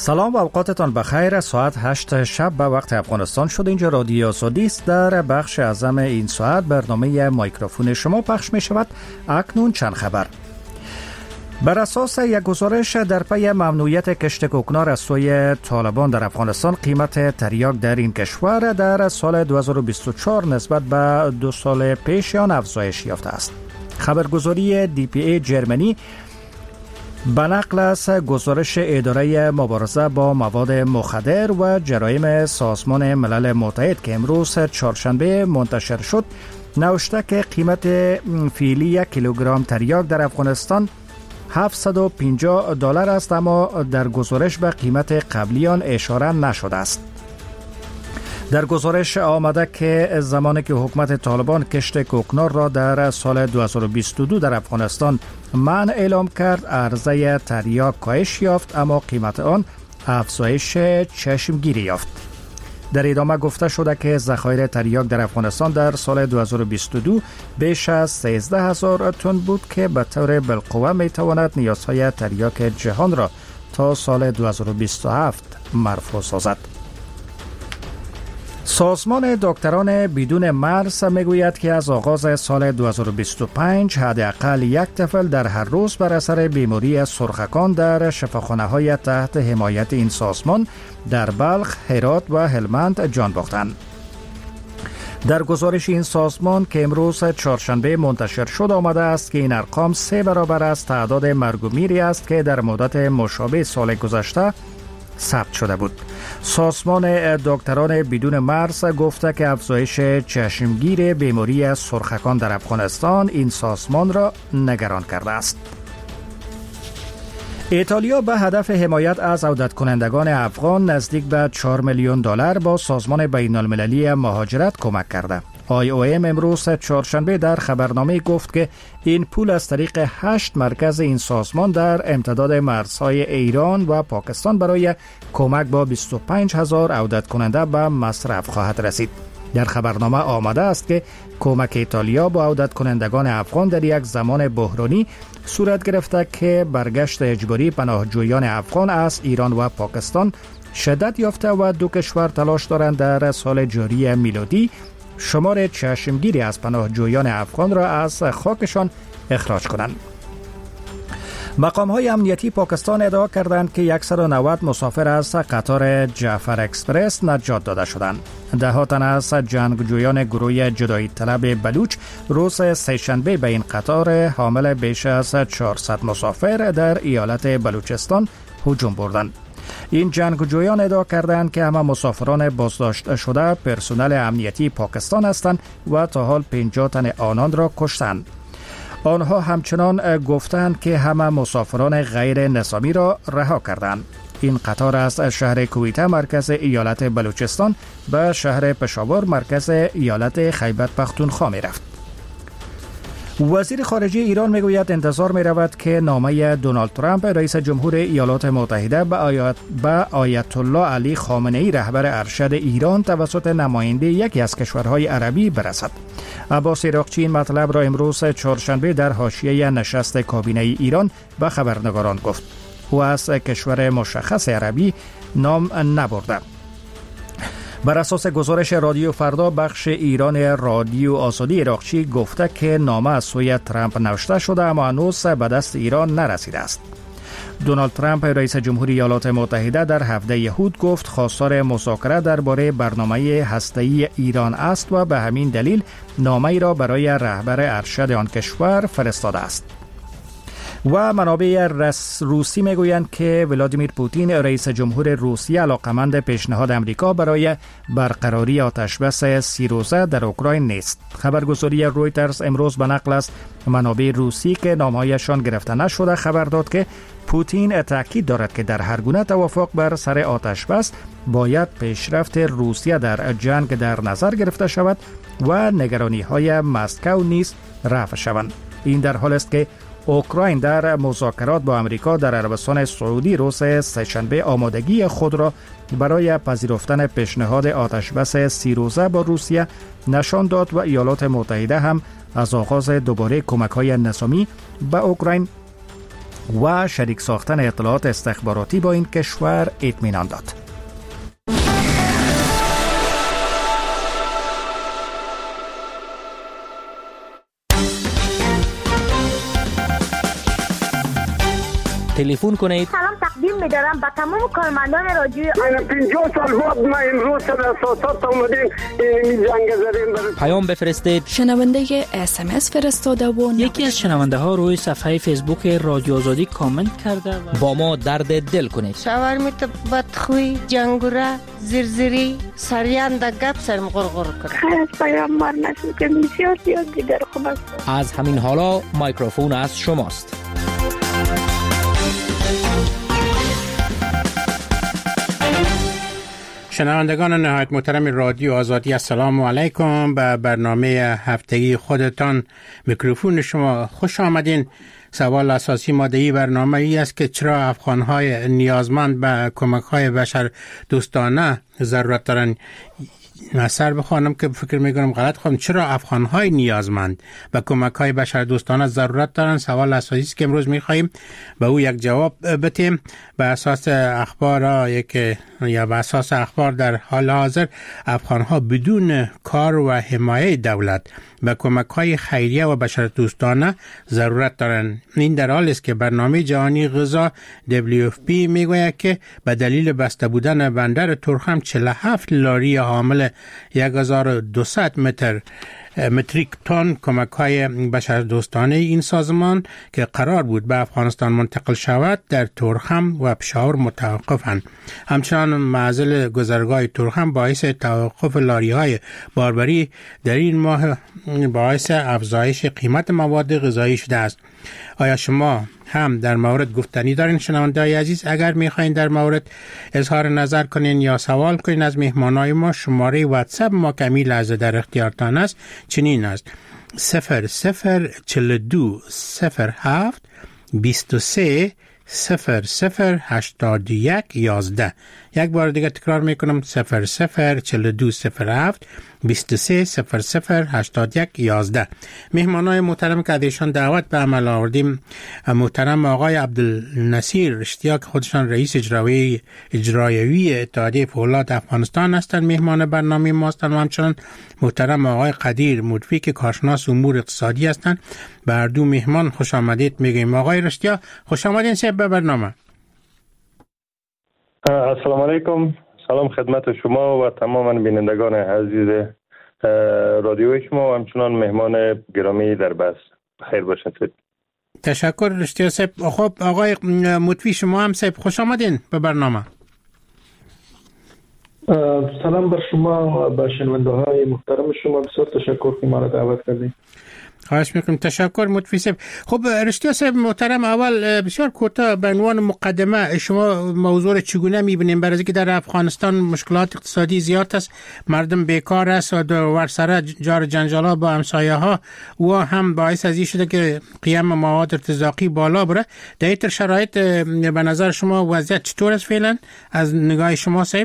سلام و اوقاتتان بخیر. ساعت 8 شب به وقت افغانستان شد. اینجا رادیو آزادی است. در بخش اعظم این ساعت برنامه مایکروفون شما پخش می شود. اکنون چند خبر. بر اساس یک گزارش در پی ممنوعیت کشت کوکنار از سوی طالبان در افغانستان، قیمت تریاک در این کشور در سال 2024 نسبت به 2 سال پیش آن افزایش یافته است. خبرگزاری DPA جرمنی به نقل از گزارش اداره مبارزه با مواد مخدر و جرایم سازمان ملل متحد که امروز چهارشنبه منتشر شد، نوشته که قیمت فعلی 1 کیلوگرم تریاک در افغانستان $750 است، اما در گزارش به قیمت قبلی آن اشاره نشده است. در گزارش آمده که زمانی که حکومت طالبان کشت کوکنار را در سال 2022 در افغانستان منع اعلام کرد، عرضه تریاک کاهش یافت اما قیمت آن افزایش چشمگیری یافت. در ادامه گفته شده که ذخایر تریاک در افغانستان در سال 2022 بیش از 13,000 تن بود که به طور بالقوه می تواند نیازهای تریاک جهان را تا سال 2027 مرفوع سازد. سازمان دکتران بدون مرز میگوید که از آغاز سال 2025 حداقل 1 طفل در هر روز بر اثر بیماری سرخکان در شفاخانه‌های تحت حمایت این سازمان در بلخ، هرات و هلمند جان باختند. در گزارش این سازمان که امروز چهارشنبه منتشر شد آمده است که این ارقام 3 برابر از تعداد مرگ و میری است که در مدت مشابه سال گذشته ثبت شده بود. سازمان دکتران بدون مرز گفته که افزایش چشمگیر بیماری سرخکان در افغانستان این سازمان را نگران کرده است. ایتالیا به هدف حمایت از عودت کنندگان افغان نزدیک به $4 میلیون با سازمان بین المللی مهاجرت کمک کرده. IOM امروز چهارشنبه در خبرنامه گفت که این پول از طریق 8 مرکز این سازمان در امتداد مرزهای ایران و پاکستان برای کمک با 25,000 عودت کننده به مصرف خواهد رسید. در خبرنامه آمده است که کمک ایتالیا با عودت کنندگان افغان در یک زمان بحرانی صورت گرفته که برگشت اجباری پناهجویان افغان از ایران و پاکستان شدت یافته و دو کشور تلاش دارند در سال جاری میلادی شمار چشمگیری از پناهجویان افغان را از خاکشان اخراج کنند. مقام‌های امنیتی پاکستان ادعا کردند که 190 مسافر از قطار جعفر اکسپرس نجات داده شدند. ده تن از جنگجویان گروه جدایی طلب بلوچ روز سه‌شنبه به این قطار حامل بیش از 400 مسافر در ایالت بلوچستان هجوم بردند. این جنگجویان ادعا کردند که همه مسافران بازداشت شده پرسنل امنیتی پاکستان هستند و تا حال 50 تن آنان را کشتند. آنها همچنان گفتند که همه مسافران غیر نظامی را رها کردند. این قطار از شهر کویته مرکز ایالت بلوچستان به شهر پشاور مرکز ایالت خیبر پختونخوا می رفت. وزیر خارجه ایران میگوید انتظار می رود که نامه دونالد ترامپ رئیس جمهور ایالات متحده به آیت الله علی خامنه ای رهبر ارشد ایران توسط نماینده یکی از کشورهای عربی برسد. عباس عراقچی این مطلب را امروز چهارشنبه در حاشیه نشست کابینه ایران به خبرنگاران گفت. او از کشور مشخص عربی نام نبرده. بر اساس گزارش رادیو فردا بخش ایران رادیو آزادی، عراقچی گفته که نامه از سوی ترامپ نوشته شده اما هنوز به دست ایران نرسیده است. دونالد ترامپ رئیس جمهور ایالات متحده در هفته یهود گفت خواستار مذاکره درباره برنامه هسته‌ای ایران است و به همین دلیل نامه‌ای را برای رهبر ارشد آن کشور فرستاده است. و منابع روسی میگویند که ولادیمیر پوتین رئیس جمهور روسیه علاقمند پیشنهاد امریکا برای برقراری آتشبس 30 روزه در اوکراین نیست. خبرگزاری رویترز امروز به نقل از منابع روسی که نامهایشان گرفته نشده خبر داد که پوتین تاکید دارد که در هر گونه توافق بر سر آتشبس باید پیشرفت روسیه در جنگ در نظر گرفته شود و نگرانی‌های مسکو نیز رفع شوند. این در حال است که اوکراین در مذاکرات با امریکا در عربستان سعودی روز سه‌شنبه آمادگی خود را برای پذیرفتن پیشنهاد آتشبس 30 روزه با روسیه نشان داد و ایالات متحده هم از آغاز دوباره کمک‌های نظامی به اوکراین و شریک ساختن اطلاعات استخباراتی با این کشور اطمینان داد. تلفن کنید. سلام تقدیم می‌دارم به تمام کارمندان رادیو. 50 سال بعد ما امروز در اساسات اومدیم این جنگ زدیم. پیام بفرستید. شنونده SMS فرستاده و یکی از شنونده ها روی صفحه فیسبوک رادیو آزادی کامنت کرده و با ما درد دل کنید. شاورمیت بدخوی، جنگوره، زرزری، سریان در گپ سرم غرغر کرد. خیلی از پیام مار نشد که بسیار زیاد دیگر خوب است. از همین حالا مایکروفون از شماست. شنوندگان نهایت محترم رادیو آزادی، السلام علیکم. به برنامه هفتگی خودتان میکروفون شما خوش آمدین. سوال اساسی مادهی برنامه ای است که چرا افغانهای نیازمند به کمک‌های بشر دوستانه ضرورت دارند. سر بخوانم که فکر میکنم غلط خواهم. چرا افغانهای نیازمند به کمک‌های بشر دوستانه ضرورت دارند؟ سوال اساسی است که امروز میخواهیم به او یک جواب بدیم. به اساس اخبار به اساس اخبار در حال حاضر افغانها بدون کار و حمایه دولت به کمک‌های خیریه و بشر دوستانه ضرورت دارند. این در حالی است که برنامه جهانی غذا WFP میگوید که به دلیل بسته بودن بندر تورخم 47 لاری حامل 1200 متریک تن کمک‌های بشر دوستانه این سازمان که قرار بود به افغانستان منتقل شود در تورخم و پشاور متوقفند. همچنان معزل گذرگاه تورخم باعث توقف لاری‌های باربری در این ماه باعث افزایش قیمت مواد غذایی شده است. آیا شما هم در مورد گفتنی دارین شنونده‌های عزیز؟ اگر می‌خواین در مورد اظهار نظر کنین یا سوال کنین از مهمانای ما، شماره واتساپ ما که همین لحظه در اختیارتان است چنین است: 0042 07 23 0081 11. یک بار دیگه تکرار میکنم: 0042 07 23 0081 11. مهمانای محترم که ازشان دعوت به عمل آوردیم، محترم آقای عبدالنصیر رشتیا که خودشان رئیس اجرایی اتحادیه فولاد افغانستان هستند، مهمان برنامه ما هستند. و همچنان محترم آقای قدیر مدفی که کارشناس امور اقتصادی هستند. به هر دو مهمان خوش آمدید میگیم. آقای رشتیا خوش آمدین صاحب به برنامه. السلام علیکم. سلام خدمت شما و تمام بینندگان عزیز رادیوی شما و همچنان مهمان گرامی در بس. بخیر باشید. تشکر رشتیا صاحب. خب آقای مدفی شما هم صاحب خوش آمدین به برنامه. سلام بر شما و به شنونده های محترم شما. بسیار تشکر که ما را دعوت کردید. خواهش میکنم. تشکر مدفی صاحب. خب رشتیا صاحب محترم، اول بسیار کوتاه به عنوان مقدمه شما موضوع را چگونه میبینیم؟ برای اینکه در افغانستان مشکلات اقتصادی زیاد است، مردم بیکار است و ورسره جار جنجالا با همسایه ها و هم باعث از این شده که قیم مواد ارتزاقی بالا بره. در این شرایط به نظر شما وضعیت چطور است فعلا از نگاه شما صاحب؟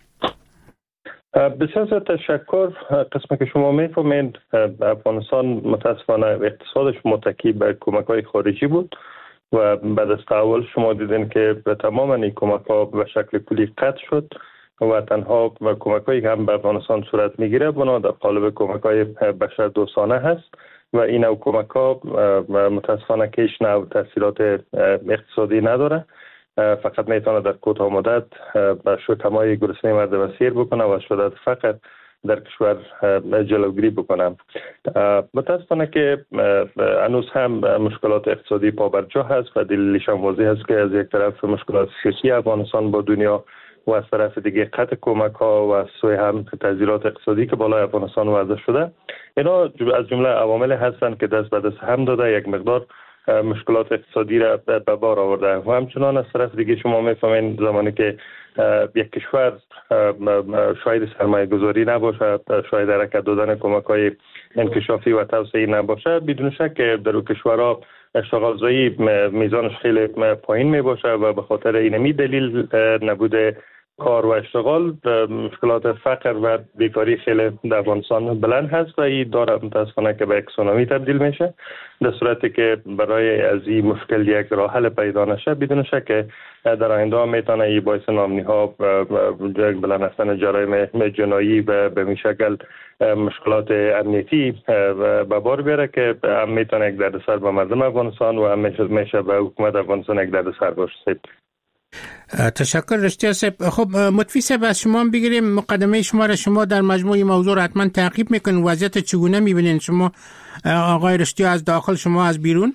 بسیار تشکر. قسمی که شما میفهمید افغانستان متاسفانه اقتصادش متکی به کمک‌های خارجی بود و بعد از تحول شما دیدین که به تمام این کمک‌ها به شکل کلی قطع شد و تنها کمک‌هایی که هم به افغانستان صورت میگیره بنا در قالب کمک‌های بشر دوستانه هست و این نوع کمک‌ها متاسفانه که هیچ نوع تاثیرات اقتصادی نداره، فقط میتونه در کوتاه مدت به شکمای گرسنه مردم سیر بکنه و شدت فقر در کشور جلوگیری بکنه. متاسفانه که هنوز هم مشکلات اقتصادی پابرجا هست و دلیلش هم واضح است که از یک طرف مشکلات سیاسی افغانستان با دنیا و از طرف دیگه قطع کمک ها و از سوی هم تغییرات اقتصادی که بالای افغانستان وضع شده، اینا از جمله عوامل هستند که دست به دست هم داده یک مقدار مشکلات اقتصادی را به بار آورده. و همچنان از طرف دیگه شما میفهمین زمانی که یک کشور شاید سرمایه گذاری نباشه، شاید حرکت دادن کمک های انکشافی و توسعه نباشه، بدون شک در اون کشورها اشتغال زایی میزانش خیلی پایین می باشه و به خاطر اینمی دلیل نبود کار و اشتغال، مشکلات فقر و بیکاری خیلی در افغانستان بلند هست و این داره متاسفانه که به یک سونامی تبدیل میشه. در صورتی که برای از این مشکل یک راه حل پیدا نشه، بدون شک در آینده میتونه این باعث ناامنی ها یک بلند رفتن جرایم جنایی و به این شکل مشکلات امنیتی به بار بیاره که هم میتونه یک دردسر به مردم افغانستان و هم میشه به حکومت افغانستان یک دردسر باشه. تشکر رشتیا صاحب. خب مطفی صاحب از شما بگیریم، مقدمه شما در مجموع موضوع حتما تعقیب میکنین. وضعیت چگونه میبینین شما آقای رشتیا، از داخل شما از بیرون؟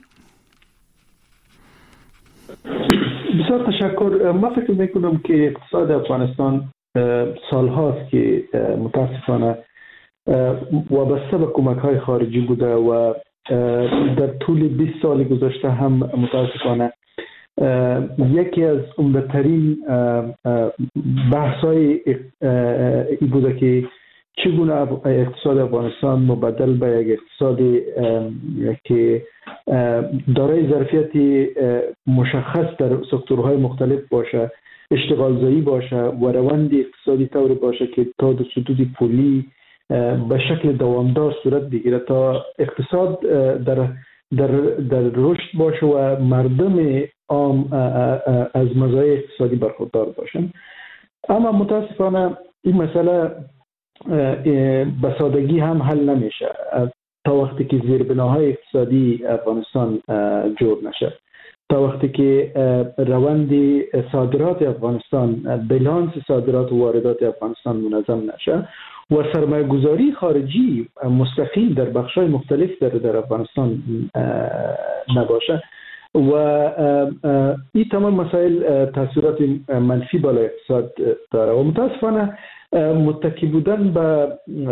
بسیار تشکر. من فکر میکنم که اقتصاد افغانستان سالهاست که متاسفانه وابسته به کمک‌های خارجی بوده و در طول 20 سال گذشته هم متاسفانه یکی از عمده‌ترین بحث‌های این بوده که چگونه اقتصاد افغانستان مبدل به یک اقتصادی که دارای ظرفیت مشخص در سکتورهای مختلف باشه، اشتغالزایی باشه و روند اقتصادی طوری باشه که تا در سدود پولی به شکل دوامدار صورت بگیره تا اقتصاد در رشد باشه و مردم عام از مزایای اقتصادی برخوردار باشن. اما متاسفانه این مسئله به سادگی هم حل نمیشه تا وقتی که زیربناهای اقتصادی افغانستان جور نشه، تا وقتی که روند صادرات افغانستان، بلانس صادرات و واردات افغانستان منظم نشه و سرمایه گذاری خارجی مستقیم در بخش‌های مختلف در افغانستان نباشه و این تمام مسائل تاثیرات منفی بالای اقتصاد داره و متاسفانه متکی بودن به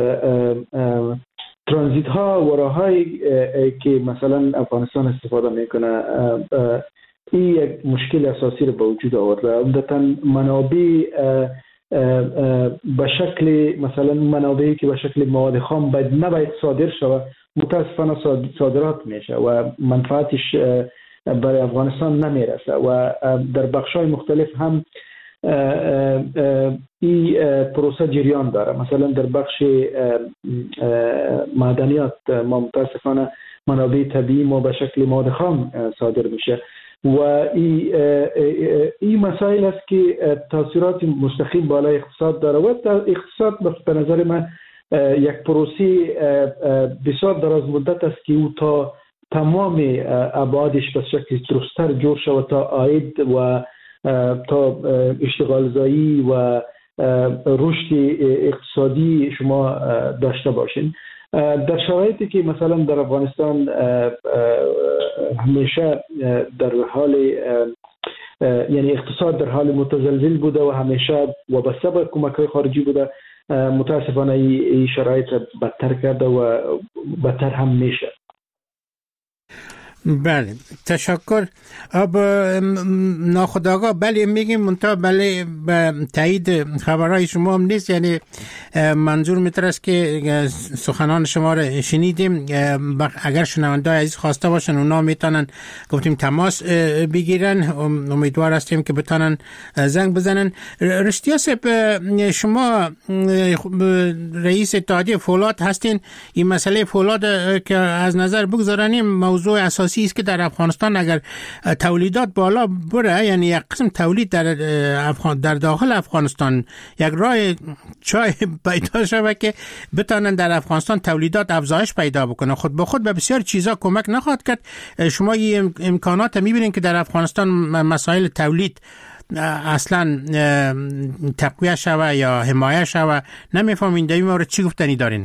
ترانزیت ها و راه‌هایی که مثلا افغانستان استفاده میکنه این یک مشکل اساسی رو به وجود آورده. عمدتاً منابع به شکل مثلا منابعی که به شکل مواد خام نباید صادر شود متاسفانه صادرات میشه و منفعتش برای افغانستان نمیرسه و در بخش‌های مختلف هم این پروسه جریان داره. مثلا در بخش معدنیات ما متاسفانه منابع طبیعی ما به شکل مواد خام صادر میشه و این مسائل است که تاثیرات مستقیم بالای اقتصاد داره و اقتصاد به نظر من یک پروسه بسیار دراز مدت است که او تا تمام ابعادش به شکل درست‌تر جور شود تا عاید و تا اشتغالزایی و رشد اقتصادی شما داشته باشین. در شرایطی که مثلا در افغانستان همیشه در حال یعنی اقتصاد در حال متزلزل بوده و همیشه وابسته به کمک‌های خارجی بوده، متاسفانه این شرایط بدتر کرده و بدتر هم میشه. بله تشکر. اب ناخودآگاه بله میگیم منتها بله به تایید خبرهای شما هم نیست، یعنی منظور میتر است که سخنان شما را شنیدیم. اگر شنونده‌های عزیز خواسته باشن اونا میتونن گفتیم تماس بگیرن، امیدوار هستیم که بتونن زنگ بزنن. رشتیا صاحب شما رئیس اتحادیه فولاد هستین، این مسئله فولاد که از نظر بگذارنیم موضوع اساسی است که در افغانستان اگر تولیدات بالا بره، یعنی یک قسم تولید در داخل افغانستان یک راه چای پیدا شود که بتونن در افغانستان تولیدات افزایش پیدا بکنه، خود به خود به بسیار چیزا کمک نخواهد کرد. شما این امکانات میبینید که در افغانستان مسائل تولید اصلا تقویه شود یا حمایه شود؟ نمیفهمین در این مورد چی گفتنی دارین؟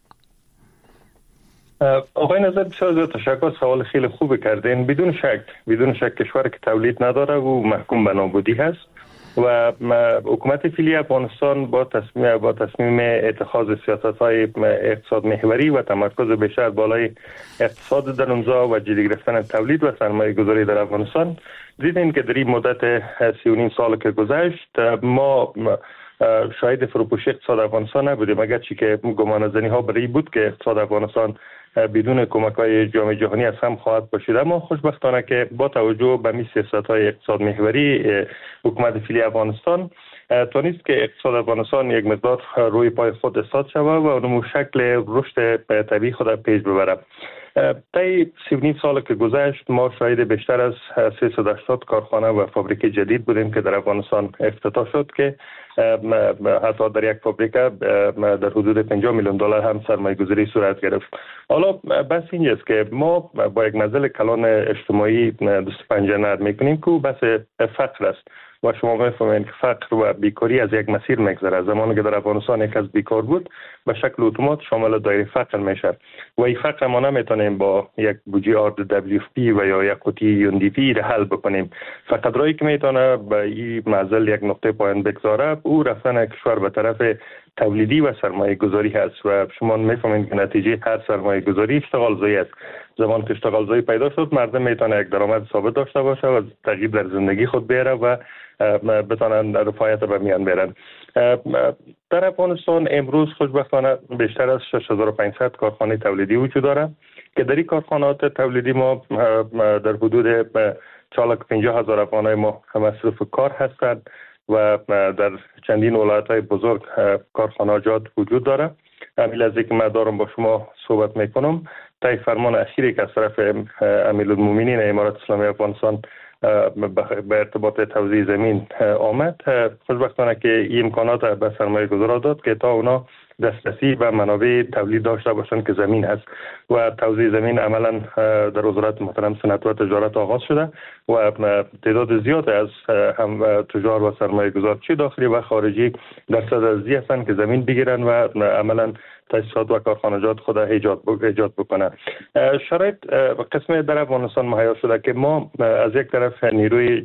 آقای نظر بسیار زیاد تشکر، سوال خیلی خوبی کردین. بدون شک کشوری که تولید نداره و محکوم به نابودی هست و حکومت فعلی افغانستان با تصمیم اتخاذ سیاست‌های اقتصاد محوری و تمرکز بیشتر بالای اقتصاد در اونجا و جدی گرفتن تولید و سرمایه گذاری در افغانستان دیدیم که در این مدت 3.5 سال که گذشت ما شاهد فروپاشی اقتصاد افغانستان نبودیم، اگرچه که گمانه‌زنی ها برای بود که اقتصاد افغانستان بدون کمک‌های جامعه جهانی از هم خواهد پاشید، اما خوشبختانه که با توجه به سیاست‌های اقتصاد محوری حکومت فعلی افغانستان توانست که اقتصاد افغانستان یک مقدار روی پای خود استاد شود و نمو شکل رشد طبیعی خود پیش ببره. طی 3.5 سال که گذشت ما شاهد بیشتر از 380 کارخانه و فابریک جدید بودیم که در افغانستان افتتاح شد که حتی در یک فابریکه در حدود 50 میلیون دلار هم سرمایه گذاری صورت گرفت. حالا بس اینجاست که ما با یک نزل کلان اجتماعی دست پنجه نرم میکنیم که بس فقر است و شما میفهمید که فقر و بیکاری از یک مسیر میگذره. زمانی که در افغانستان یک از بیکار بود به شکل اتومات شامل دایره فقر میشه و این فقر ما نمیتونیم با یک بودجه RWFP و یا یک قوطی UNDP را حل بکنیم. فقط رایی که میتونه به این معضل یک نقطه پایان بگذاره او رفتن کشور به طرف تولیدی و سرمایه گذاری هست و شما میفهمید که نتیجه هر سرمایه گذاری اشتغال زایی است. زمان که اشتغال زایی پیدا شد مردم میتونه یک درآمد ثابت داشته باشه و تغییر در زندگی خود بیاره و بتونن رفاهیت به میان بیارن. در افغانستان امروز خوشبختانه بیشتر از 6500 کارخانه تولیدی وجود داره که در این کارخانات تولیدی ما در حدود 450,000 افغانای ما مصروف کار هستند و در چندین ولایت‌های بزرگ کارخانجات وجود داره. همین لحظه که من دارم با شما صحبت میکنم طی فرمان اخیری که از طرف امیرالمومنین امارات اسلامی افغانستان به ارتباط توزیع زمین آمد، خوشبختانه که این امکانات به سرمایه گذاران داد که تا اونا دسترسی و منابع تولید داشته باشند که زمین هست و توزیع زمین عملا در وزارت محترم صنعت و تجارت آغاز شده و تعداد زیاد از هم تجار و سرمایه گذار چه داخلی و خارجی در صدد هستند که زمین بگیرن و عملا تاسیسات و کارخانجات خود ایجاد بکنه. شرایط قسم در افغانستان مهیا شده که ما از یک طرف نیروی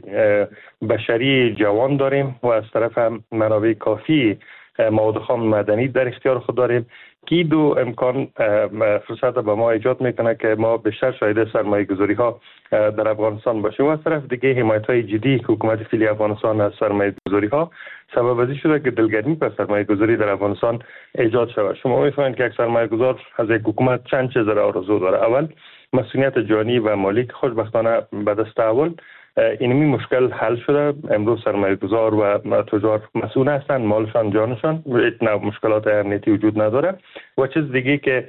بشری جوان داریم و از طرف هم منابع کافی مواد خام مدنی در اختیار خود داریم که دو امکان فرصت به ما ایجاد میکنه که ما بیشتر شاهد سرمایه گذاری ها در افغانستان باشیم و از طرف دیگه حمایت های جدی حکومت فعلی افغانستان از سرمایه گذاری ها سبب ازی شده که دلگرمی پر سرمایه گذاری در افغانستان ایجاد شود. شما میفهمید که یک سرمایه گذار از یک حکومت چند چیز را آرزو داره. اول مسئولیت جانی و مالی که خوشبختانه به دست اول اینمی مشکل حل شده. امروز سرمایه گذار و تجار مسئول هستند، مالشان جانشان، هیچ نوع مشکلات امنیتی وجود نداره. و چیز دیگه که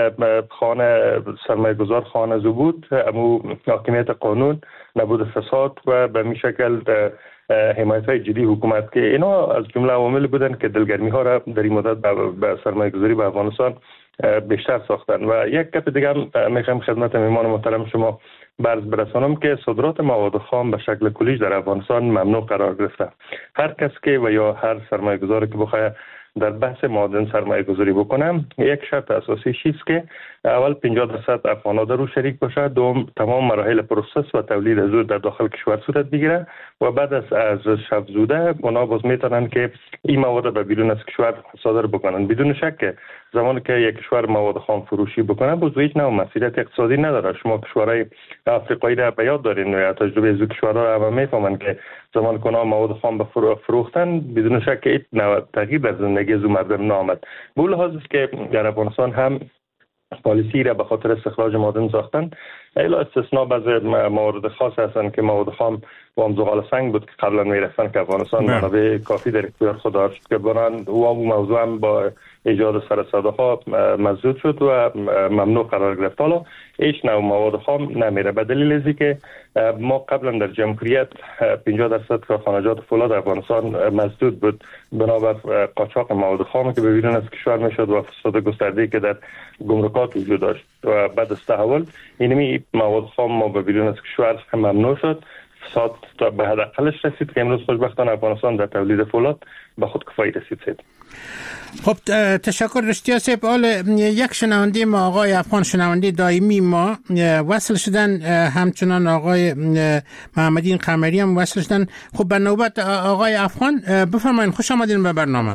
خانه سرمایه گذار خانه زو بود امو حاکمیت قانون، نبود فساد و به می شکل حمایت های جدی حکومت که اینا از جمله عوامل بودن که دلگرمی ها را در این مدت به سرمایه گذاری به افغانستان بیشتر ساختن. و یک گپ دیگه هم میخوام خدمت مهمان محترم شما برز برسانم که صادرات مواد خام به شکل کلی در افغانستان ممنوع قرار گرفته. هر کس که و یا هر سرمایه گذاری که بخواد در بحث معادن سرمایه گذاری بکنم یک شرط اساسی چیست که اول 50% افغان‌ها رو شریک باشه، دوم تمام مراحل پروسس و تولید از در داخل کشور صورت بگیره و بعد از شب زوده اونا باز میتونن که این مواد به بیرون از کشور صادر بکنن. بدون شک زمانی که یک کشور مواد خام فروشی بکنه باز هیچ نوع مسئولیت اقتصادی نداره. شما کشورهای آفریقایی را به یاد دارین و تجربه از کشورها را میفهمن که زمان که اونا مواد خام به فروختن بدون شک هیچ نوع تغییر در زندگی از مردم نامد. به لحاظ است که در افغانستان هم پالیسی را به خاطر استخراج معادن ساختن. الا استثناء بعض موارد خاص هستن که مواد خام و هم زغال سنگ بود که قبلا میرفتن که افغانستان منابع کافی در اختیار خود داشت که بران و موضوع هم با ایجاد سر صداها مسدود شد و ممنوع قرار گرفت. حالا هیچ نوع مواد خام نمیره به دلیل ازی که ما قبلا در جمهوریت 50% کارخانجات فولاد افغانستان مسدود بود بنابر قاچاق مواد خام که به بیرون از کشور میشد و فساد گسترده که در گمرکات وجود داشت و بعد از تحول اینمی مواد خام ما به بیرون از کشور ممنوع شد. فساد تا به حداقلش رسید که امروز خوشبختانه افغانستان در تولید فولاد به خود کفایی رسید. خب تشکر رشتیا صاحب. یک شنونده ما آقای افغان، شنونده دائمی ما وصل شدن، همچنان آقای محمدین قمری هم وصل شدن. خب به نوبت آقای افغان بفرمایید. خوش آمدین به برنامه.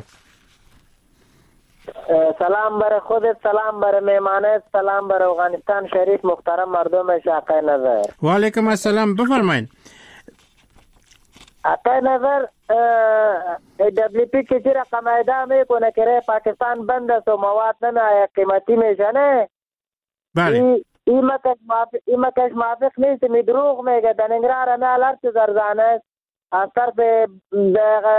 سلام برای خودت، سلام برای مهمانت، سلام برای افغانستان شریف محترم مردم شاقه نظر. و علیکم السلام. بفرمایید. آقای نظر WP که چی رقم ایده میکنه که پاکستان بند است و مواد نه قیمتی میشنه. بله. این مکش موافق نیست، می دروغ میگه. در ننگرهار همه الارت زرزانه است. از طرف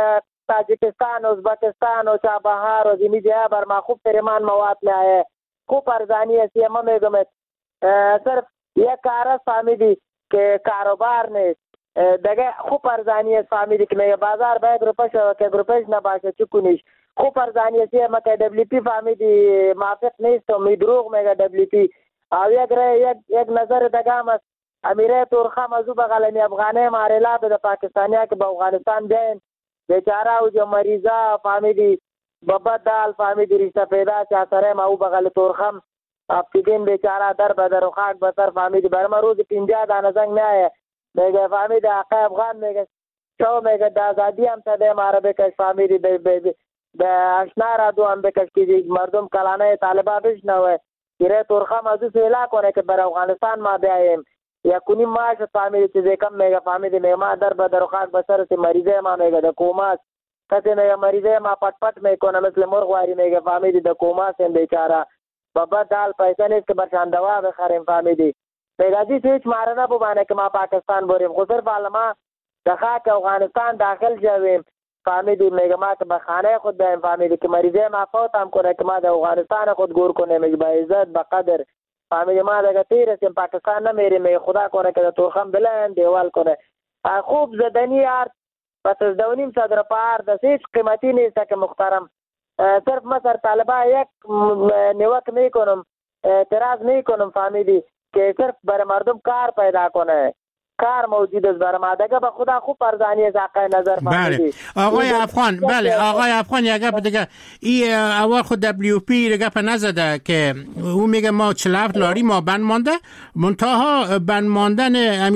تاجکستان ازبکستان و چابهار و زمین جای بر ما خوب ترمان مواد می آیه، خوب ارزانی است. ما میگم صرف یک کار است فهمیدی که کاروبار نیست دیگه. خوب ارزانی است فهمیدی که میگه بازار به 1 روپیه شو که 1 روپیه نباشه چی کنیش. خوب ارزانی است ما که دبلیو پی فهمیدی موافق نیست و می دروغ میگه دبلیو پی. او یک نظر دیگه هم است امیر تورخم ازو بغلنی افغانه مارلا به پاکستانیا که به افغانستان بیاین بیچاره او جو مریضا فهمیدی بابا دال فهمیدی رشته پیدا چا سره ما او بغل تورخم افتیدین بیچاره در بدر و خاک بسر فهمیدی برما روز 50 دانه زنگ میایه میگه فهمیدی آقا افغان میگه شو میگه د آزادی هم تده ماره بکش فهمیدی د اشنا را دو هم بکش که مردم کلانه طالبا بشنوه گیره تورخم ازو سیلا کنه که بر افغانستان ما بیاییم یا کنی ماش فهمیدی چیزی کم میگه فهمیدی میگه ما در بدر و خاک بسر سی مریضه ما میگه د کوماس کسی میگه مریضه ما پت پت میکنه مثل مرغواری میگه فهمیدی د کوماس هم بیچاره بابا دال پیسه نیست که برشان دوا بخریم فهمیدی میگه ازی هیچ ماره نبوبانه که ما پاکستان بریم خود صرف حالا ما د خاک افغانستان داخل شویم فهمیدی میگه ما که به خانه خود بیم فهمیدی که مریضه ما فوت هم کنه که ما د افغانستان خود گور کنه میگه با عزت با قدر فهمیدی ما دیگه تیرسیم پاکستان نمیریم میگه خدا کنه که د تورخم بلند دیوال کنه خوب زدنی یار پس از 2.5 صدر پار د هیچ قیمتی نیست که محترم صرف ما سر طالبا یک نیوک میکنم اعتراض میکنم فهمیدی که صرف برای مردم کار پیدا کنه کار موجود است برای ما دیگه به خدا خوب ارزانی است آقای نظر فهمیدی. بله آقای افغان بله آقای افغان یک گپ دیگه ای اول خود دبلیو پی گپ نزده که او میگه ما 47 لاری ما بند مانده منتها بند ماندن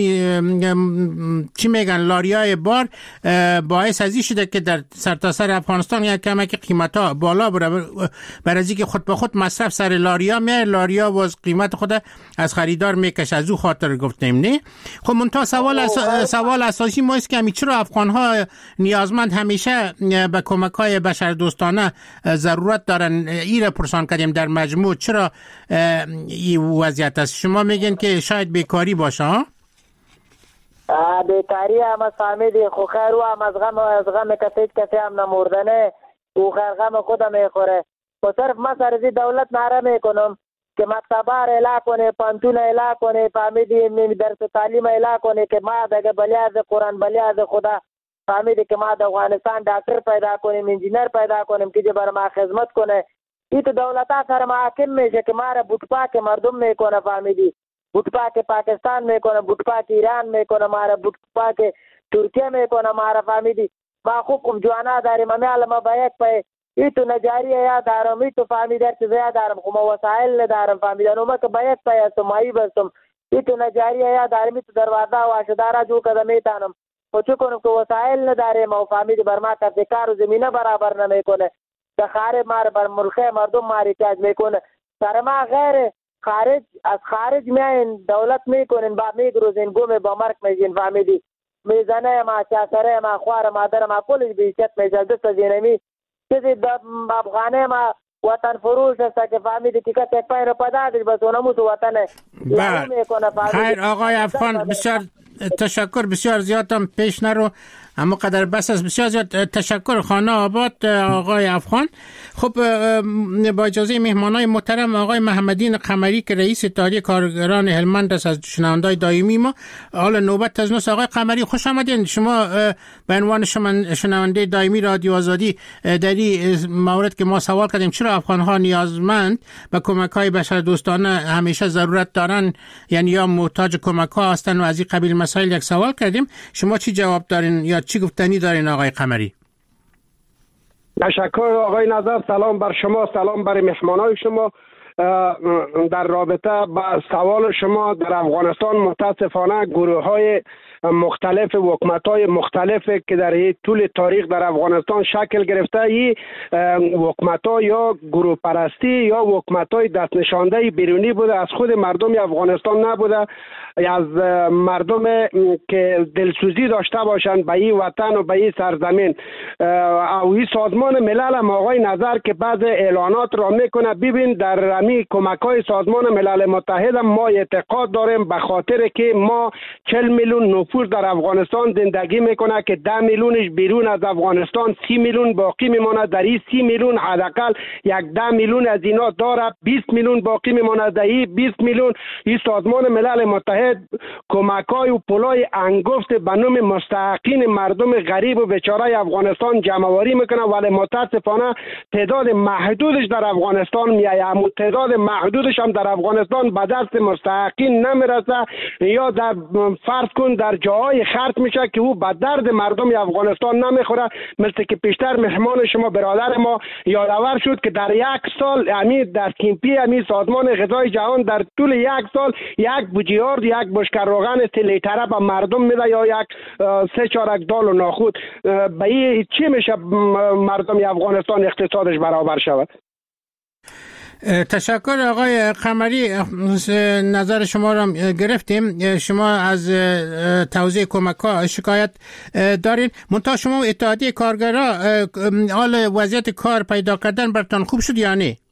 چی میگن لاریای بار باعث ازی شده که در سرتاسر افغانستان یک کمک قیمتا بالا بره برای از اینکه خود به خود مصرف سر لاریا میاد لاریا باز قیمت خود از خریدار میکشه از او خاطر گفتیم نه. خب منتها سوال اساسی ما است که چرا افغان‌ها نیازمند همیشه به کمک‌های بشردوستانه ضرورت دارن ایره پرسان کردیم در مجموع چرا این وضعیت است شما میگین که شاید بیکاری باشه ها بیکاری هم فهمیدی خو خیر و هم از غم کسی هم نموردنه او خیر غم خودم میخوره و صرف ما سرزی دولت ناره میکنم که مکتبار اعلا کنه پانتون اعلا کنه فهمیدی درس تعلیم اعلا کنه که ما دیگه بلیاز قرآن بلیاز خدا فهمیدی که ما د افغانستان ډاکټر پیدا کنیم انجینر پیدا کنیم که بر ما خدمت کنه این تو دولت ها سر محاکم میشه که ما را بوتپاک مردم میکنه فهمیدی بوتپاک پاکستان میکنه بوتپاک ایران میکنه ما را بوتپاک ترکیه میکنه ما را فهمیدی ما خوب جوانا داریم ما باید پای ایتو نجاریه یا دارم ایتو فهمیدر چیزه یا دارم خو ما وسائل ندارم فهمیدن اومه که باید پیستم مایی بستم ایتو نجاریه یا دارم ایتو دروازه و آشدارا جو کده میتانم خو چو کنم که وسائل ندارم و فهمیدی بر ما کار و زمینه برابر نمیکنه که خارج مار بر ملخه مردم ماری تاج میکنه سر ما غیر خارج از خارج میاین دولت میکنین با میگروزین گومه با مرک میجین فهمیدی میزنه ما چاسره ما خوار مادر ما کلش بیشت میجل دست زینمی چیزی د افغانه ما وطن فروش است که فهمیدی که کسی پای رو پدادش بس اونمو تو وطنه خیر آقای افغان بسیار تشکر بسیار زیاد هم پیش نرو اما قدر بس است بسیار زیاد تشکر خانه آباد آقای افغان. خب با اجازه مهمانای محترم آقای محمدین قمری که رئیس اتحادیه کارگران هلمند است از شنوندای دائمی ما حالا نوبت از نوست آقای قمری خوش آمدین شما به عنوان شنونده دائمی رادیو آزادی در این مورد که ما سوال کردیم چرا افغان‌ها نیازمند به کمک‌های بشردوستانه همیشه ضرورت دارن یعنی یا محتاج کمک‌ها هستن و از این قبیل مسائل یک سوال کردیم شما چی جواب دارین یا چی گفتنی دارین آقای قمری؟ تشکر آقای نظر سلام بر شما سلام بر مهمانای شما در رابطه با سوال شما در افغانستان متاسفانه گروه‌های مختلف حکومت‌های مختلف که در طول تاریخ در افغانستان شکل گرفته این حکومت‌ها یا گروه پرستی یا حکومت‌های دست نشانده بیرونی بوده از خود مردم افغانستان نبوده از مردم که دلسوزی داشته باشند به این وطن و به این سرزمین. او این سازمان ملل هم آقای نظر که بعض اعلانات را میکنه، ببین در امی کمک‌های سازمان ملل متحد ما اعتقاد داریم به خاطر که ما 40 میلیون نفوس در افغانستان زندگی میکنه که 10 میلیونش بیرون از افغانستان، 30 میلیون باقی میمونه. در این 30 میلیون حداقل 10 میلیون از اینا داره، 20 میلیون باقی میمونه. در این 20 میلیون این سازمان ملل متحد کمک‌های و پولای انگفت به نام مستحقین مردم غریب و بیچاره افغانستان جمع‌آوری میکنه، ولی متاسفانه تعداد محدودش در افغانستان میایه. اما تعداد محدودش هم در افغانستان به دست مستحقین نمیرسه، یا در فرض کن در جاهای خرج میشه که او به درد مردم افغانستان نمیخوره. مثل که پیشتر مهمان شما برادر ما یادآور شد که در یک سال در کیمپی سازمان غذای جهان در طول یک سال 1 بوجیارد یک بشکه روغن 3 لیتره به مردم میده یا 3 چارک دال و ناخود. به این چی میشه مردم افغانستان اقتصادش برابر شود؟ تشکر آقای قمری، نظر شما را گرفتیم. شما از توزیع کمک‌ها شکایت دارین، منتها شما اتحادیه کارگرها حال وضعیت کار پیدا کردن برتان خوب شد یا نه؟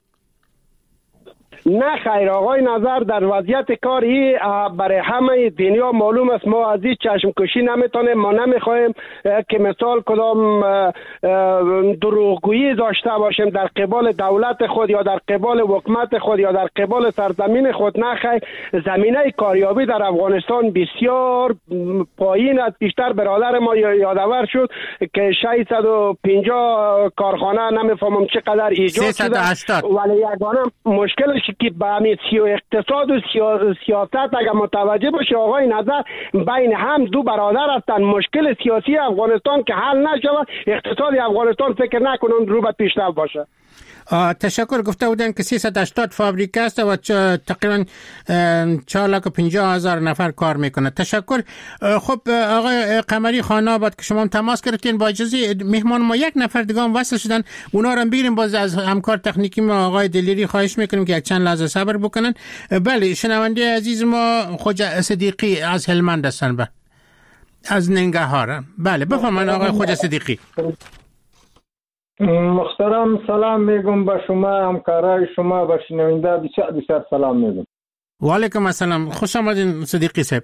نه خیر آقای نظر، در وضعیت کاری برای همه دنیا معلوم است. ما از این چشم کشی نمیتونیم، ما نمیخوایم که مثال کدام دروغگویی داشته باشیم در قبال دولت خود یا در قبال حکومت خود یا در قبال سرزمین خود. نه خیر، زمینه کاریابی در افغانستان بسیار پایین است. بیشتر برادر ما یادآور شد که 650 کارخانه نمیفهمم چقدر ایجاد شده، ولی یگانه مشکلش که به همین اقتصاد و سیاست اگر متوجه باشه آقای نظر، بین هم دو برادر هستند. مشکل سیاسی افغانستان که حل نشود، اقتصاد افغانستان فکر نکنم رو به پیشرفت باشه. تشکر. گفته بودن که 380 فابریکه است و تقریبا 450,000 نفر کار میکنه. تشکر. خب آقای قمری خان‌آباد که شما تماس گرفتین، با اجازه مهمان ما یک نفر دیگه هم وصل شدن، اونا رو بگیریم. باز از همکار تکنیکی ما آقای دلیری خواهش میکنیم که یک چند لحظه صبر بکنن. بله، شنونده عزیز ما خوجا صدیقی از هلمند هستن، از ننگرهار. بله بفرمایید آقای خوجا صدیقی. محترم سلام میگم به شما، همکارای شما و شنونده بسیار بسیار سلام میگم. و علیکم السلام، خوش آمدین صدیقی صاحب.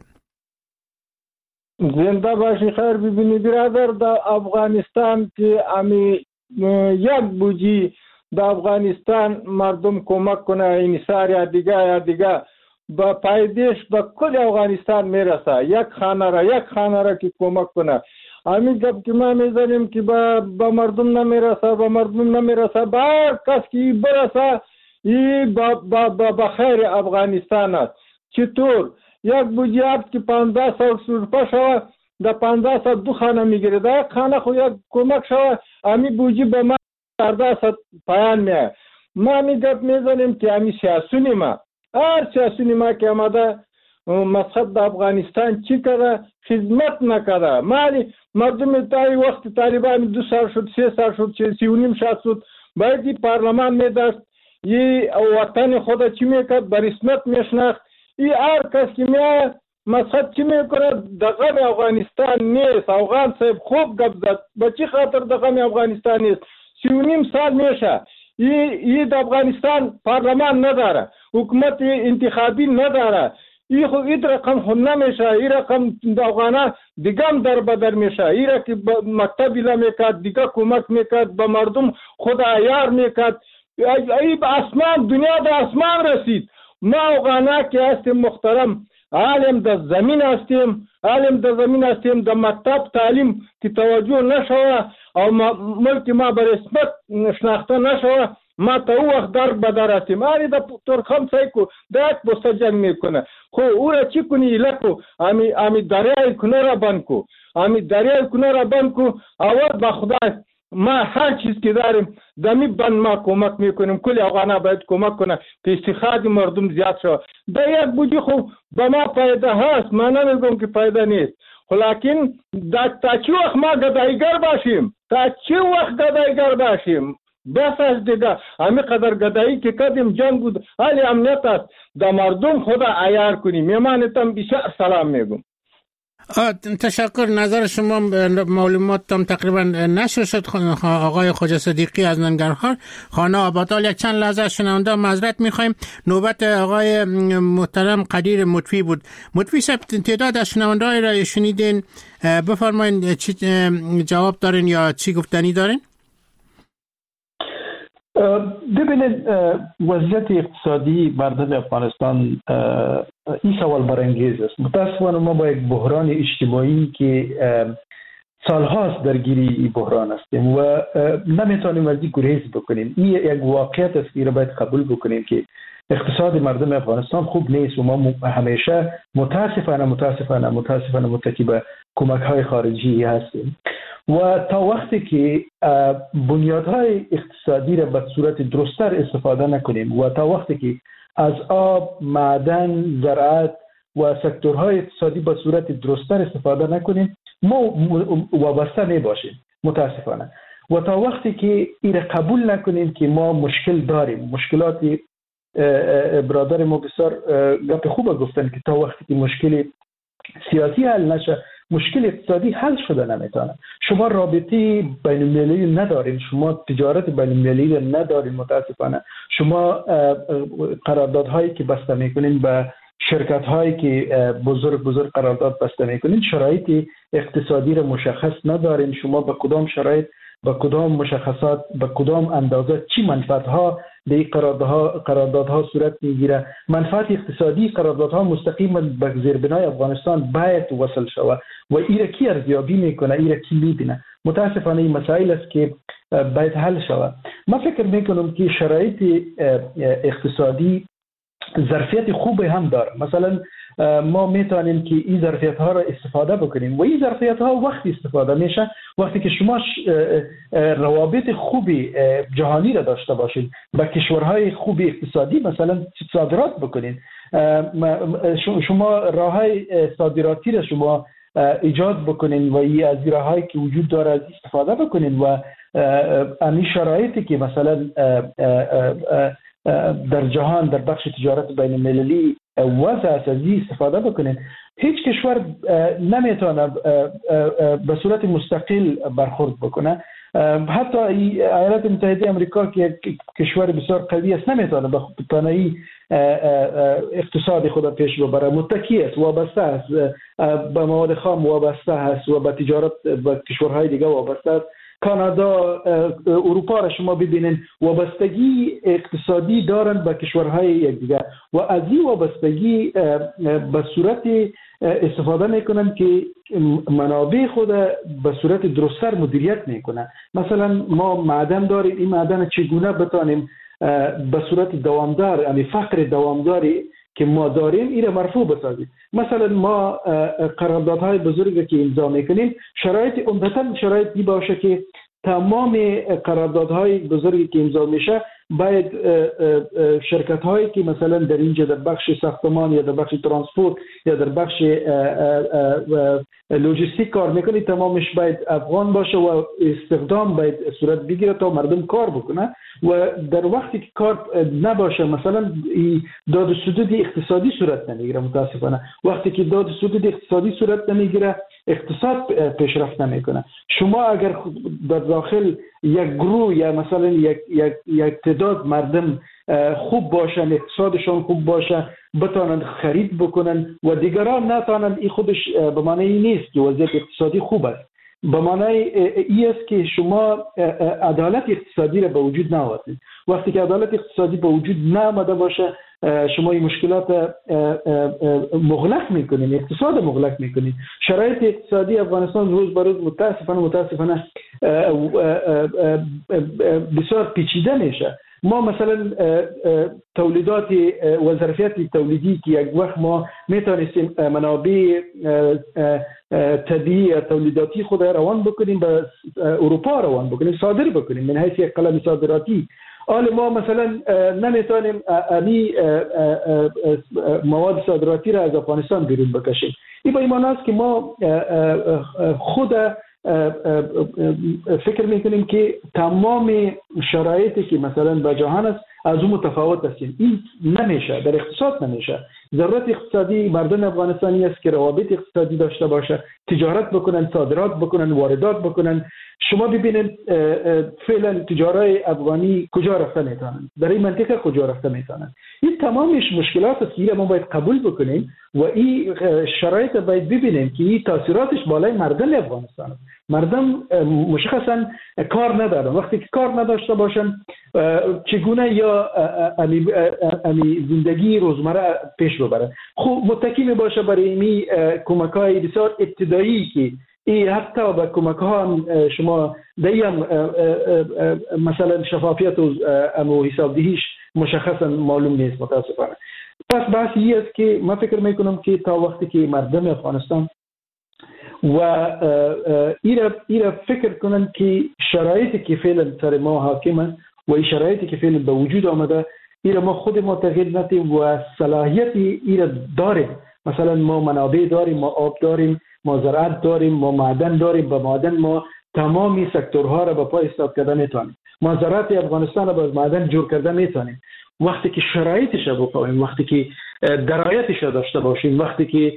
زنده باشی. خیر ببینید برادر، در افغانستان که امی یک بوجی در افغانستان مردم کمک کنه، این سال یا دیگه با پایدیش به کل افغانستان میرسه. یک خانه را که کمک کنه، همین گپ که ما میزنیم که با مردم نمیرسه، با هر کس که برسه ای با خیر افغانستان است. چطور؟ یک بوجی آب که 1500 روپیه شوه، در 1500 دو خانه میگیره، در یک خانه خود یک کمک شوه، همین بوجی به ما 1400 پایان میه. ما همین گپ میزنیم که همین سیاسونی ما، هر سیاسونی ما که آمده مذهب در افغانستان چی کرده؟ خدمت نکرده. مالی مردم تایی وقت طالبان 2 سال شد، 3 سال شد، 3.5 سال شد، باید این پارلمان میداشت، این وطن خود چی میکرد؟ به رسمیت میشناخت. این هر کس که میاد مذهب چی میکنه؟ دغم افغانستان نیست. افغان صاحب خوب گپ زد. به چی خاطر دغم افغانستان نیست؟ 3.5 سال میشه این افغانستان پارلمان نداره، حکومت انتخابی نداره. این رقم خود نمیشه. این رقم افغانه دیگه هم در بدر میشه. این را که مکتبی نمیکرد، دیگه کمک میکرد به مردم، خود عیار میکرد. این به اسمان، دنیا به اسمان رسید. ما افغانه که هستیم محترم، عالم در زمین هستیم، در مکتب تعلیم که توجه نشوه او ملک ما به رسمیت شناخته نشوه، ما تا او وقت در بدر هستیم. آری در ترخم سایکو در یک بسته جنگ میکنه. خو او را چی کنی؟ لکو امی دریای کنه را بند کو، اول با خدای ما هر چیز که داریم دمی بند ما کمک میکنیم. کلی افغانه باید کمک کنه که استخراج مردم زیاد شد. در یک بودی خو به ما فایده هست، ما نمیگم که فایده نیست، لیکن تا چی وقت ما گدایگر باشیم؟ بس از دیگه همه قدر گدایی که کردیم جنگ بود حالی امنیت است در مردم خدا عیار کنیم. میمانتم بسیار سلام میگم. تشکر. نظر شما معلوماتم تقریبا نشر شد. آقای خواجه صدیقی از ننگرهار خانه آبادال. یک چند لحظه شنونده معذرت میخوایم. نوبت آقای محترم قدیر مطفی بود. مطفی صاحب تعداد از شنونده های را شنیدین، بفرمایید چی جواب دارین یا چی گفتنی دارین؟ ببینید وضعیت اقتصادی مردم افغانستان این سوال برانگیز است. متاسفانه ما با یک بحران اجتماعی که سالهاست درگیری این بحران هستیم و نمیتونیم از این گریز بکنیم. این یک واقعیت است که باید قبول بکنیم که اقتصاد مردم افغانستان خوب نیست و ما همیشه متاسفانه متکی به کمک های خارجی هستیم و تا وقتی که بنیادهای اقتصادی را به صورت درست‌تر استفاده نکنیم و تا وقتی که از آب، معدن، زراعت و سکتورهای اقتصادی به صورت درست‌تر استفاده نکنیم ما وابسته نباشیم متاسفانه. و تا وقتی که این قبول نکنیم که ما مشکل داریم، مشکلات برادر ما بسیار گپ خوبه گفتن که تا وقتی که مشکل سیاسی حل نشه مشکل اقتصادی حل شده نمیتونه. شما رابطه بین المللی ندارین، شما تجارت بین المللی ندارین متاسفانه. شما قراردادهایی که بسته میکنین با شرکت هایی که بزرگ قرارداد بسته میکنین شرایط اقتصادی را مشخص ندارین. شما به کدام شرایط، به کدام مشخصات، به کدام اندازه چی منفعت ها در قراردادها صورت میگیره. منفعت اقتصادی قراردادها مستقیما به زیربنای افغانستان باید وصل شود و ایره کی ارزیابی میکنه، ایره کی میبینه. متاسفانه این مسائل است که باید حل شود. من فکر میکنم که شرایط اقتصادی ظرفیت خوبی هم داره. مثلا ما میتونیم که این ظرفیت ها را استفاده بکنیم و این ظرفیت ها وقتی استفاده میشه وقتی که شما روابط خوبی جهانی را داشته باشید، با کشورهای خوبی اقتصادی مثلا صادرات بکنید. شما راههای صادراتی را شما ایجاد بکنین و از راههایی که وجود داره از استفاده بکنین و این شرایطی که مثلا در جهان در بخش تجارت بین المللی وضع اساسی استفاده بکنین. هیچ کشور نمیتونه به صورت مستقل برخورد بکنه. حتی ایالات متحده آمریکا که یک کشور بسیار قوی است نمیتونه به تنهایی اقتصاد خود پیش ببره. متکی است، وابسته است به مواد خام، وابسته است و به تجارت با کشورهای دیگه وابسته است. کانادا، اروپا را شما ببینید وابستگی اقتصادی دارند به کشورهای دیگه و از این وابستگی به صورت استفاده میکنند که منابع خود به صورت درست‌تر مدیریت میکنند. مثلا ما معدن داریم، این معدن چگونه بتانیم به صورت دوامدار، یعنی فقر دوامداری که ما داریم این مرفوع بسازیم. مثلا ما قراردادهای بزرگی که امضا میکنیم شرایط عمدتاً شرایطی باشه که تمام قراردادهای بزرگی که امضا میشه باید شرکت هایی که مثلا در اینجا در بخش ساختمان یا در بخش ترانسپورت یا در بخش لوجستیک کار میکنه تمامش باید افغان باشه و استخدام باید صورت بگیره تا مردم کار بکنه و در وقتی که کار نباشه مثلا داد و ستد اقتصادی صورت نمیگیره. متاسفانه وقتی که داد و ستد اقتصادی صورت نمیگیره اقتصاد پیشرفت نمیکنه. شما اگر در داخل یک گروه یا مثلا یک تعداد مردم خوب باشن، اقتصادشون خوب باشه، بتونن خرید بکنن و دیگران نتونن، این خودش به معنی نیست که وضعیت اقتصادی خوب است. به معنی این است که شما عدالت اقتصادی را به وجود نآورید. وقتی که عدالت اقتصادی به وجود نآمده باشه شما این مشکلات مغلق میکنین، اقتصاد مغلق میکنین. شرایط اقتصادی افغانستان روز به روز متاسفانه بسیار پیچیده میشه. ما مثلا تولیدات و ظرفیت تولیدی که یک وقت ما میتونستیم منابع طبیعی تولیداتی خود روان بکنیم به اروپا روان بکنیم، صادر بکنیم من حیث یک قلم صادراتی. حالا ما مثلا نمیتونیم مواد صادراتی را از افغانستان بیرون بکشیم. این به این معنی است که ما خود فکر میکنیم که تمام شرایطی که مثلا با جهان است از اون متفاوت هستیم. این نمیشه، در اقتصاد نمیشه. ضرورت اقتصادی مردم افغانستانی است که روابط اقتصادی داشته باشه، تجارت بکنن، صادرات بکنن، واردات بکنن. شما ببینید فعلا تجارای افغانی کجا رفته میتونن، در این منطقه کجا رفته میتونن. این تمامش مشکلات است که ما باید قبول بکنیم و این شرایط باید ببینیم که این تاثیراتش بالای مردم افغانستان است. مردم مشخصا کار ندارن. وقتی که کار نداشته باشن چگونه یا امی زندگی روزمره پیش ببرن؟ خب متکی می باشه برای این کمک‌های بسیار ابتدایی که این حتی با کمک‌ها شما دیم مثلا شفافیت و حسابدهیش مشخصا معلوم نیست متاسفانه. پس بحث این است که من فکر میکنم که تا وقتی که مردم افغانستان و ایره فکر کنن که شرایطی که فعلا سر ما حاکمه و این شرایطی که فعلا به وجود آمده ایره ما خود ما تغییر ندیم و صلاحیتی ایره داریم. مثلا ما منابع داریم، ما آب داریم، ما زراعت داریم، ما معدن داریم. با معدن ما تمامی سکتورها را به پای ایستاد کردن میتونیم. ما زراعت افغانستان را با معدن جور کرده میتونیم. وقتی که شرایطش را بفهمیم، وقتی که درایتش را داشته باشیم، وقتی که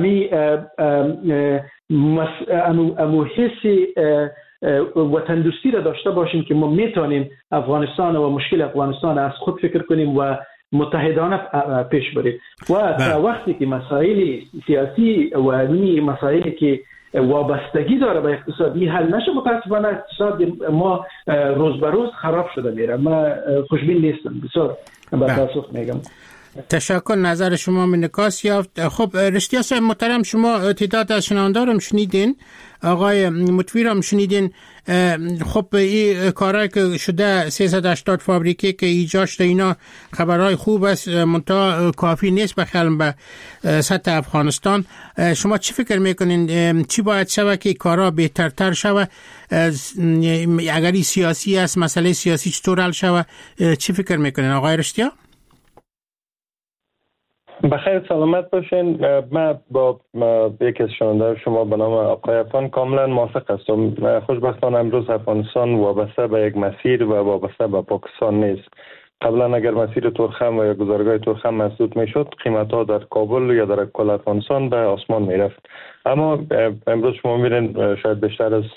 امو حس وطن دوستی را داشته باشیم که ما میتونیم افغانستان و مشکل افغانستان از خود فکر کنیم و متحدانه پیش بریم. و تا وقتی که مسائل سیاسی و علمی مسائلی که وابستگی داره به اقتصادی حل نشه، متاسفانه اقتصاد ما روز به روز خراب شده میره. من خوشبین نیستم، بسیار با تاسف میگم. تشکر، نظر شما منعکس یافت. خب رشتیا صاحب محترم، شما تعداد از شنوندارم شنیدین، آقای مطوی هم شنیدین. خب این کارهایی که شده 380 فابریکه که ایجاد شده اینا خبرهای خوب است، منتها کافی نیست بخیالم به سطح افغانستان. شما چی فکر میکنین چی باید شود که کارها بهترتر شود؟ اگر سیاسی است، مسئله سیاسی چطور حل شود؟ چی فکر میکنین آقای رشتیا؟ بخیر سلامت باشین. من با یکی از شنونده‌های شما به نام آقای افغان کاملا موافق هستم. خوشبختانه امروز افغانستان وابسته به یک مسیر و وابسته به پاکستان نیست. قبلا اگر مسیر تورخم و یا گذارگاه تورخم مسدود میشد، قیمت‌ها در کابل یا در کل افغانستان به آسمان میرفت. اما امروز شما میرین شاید بیشتر از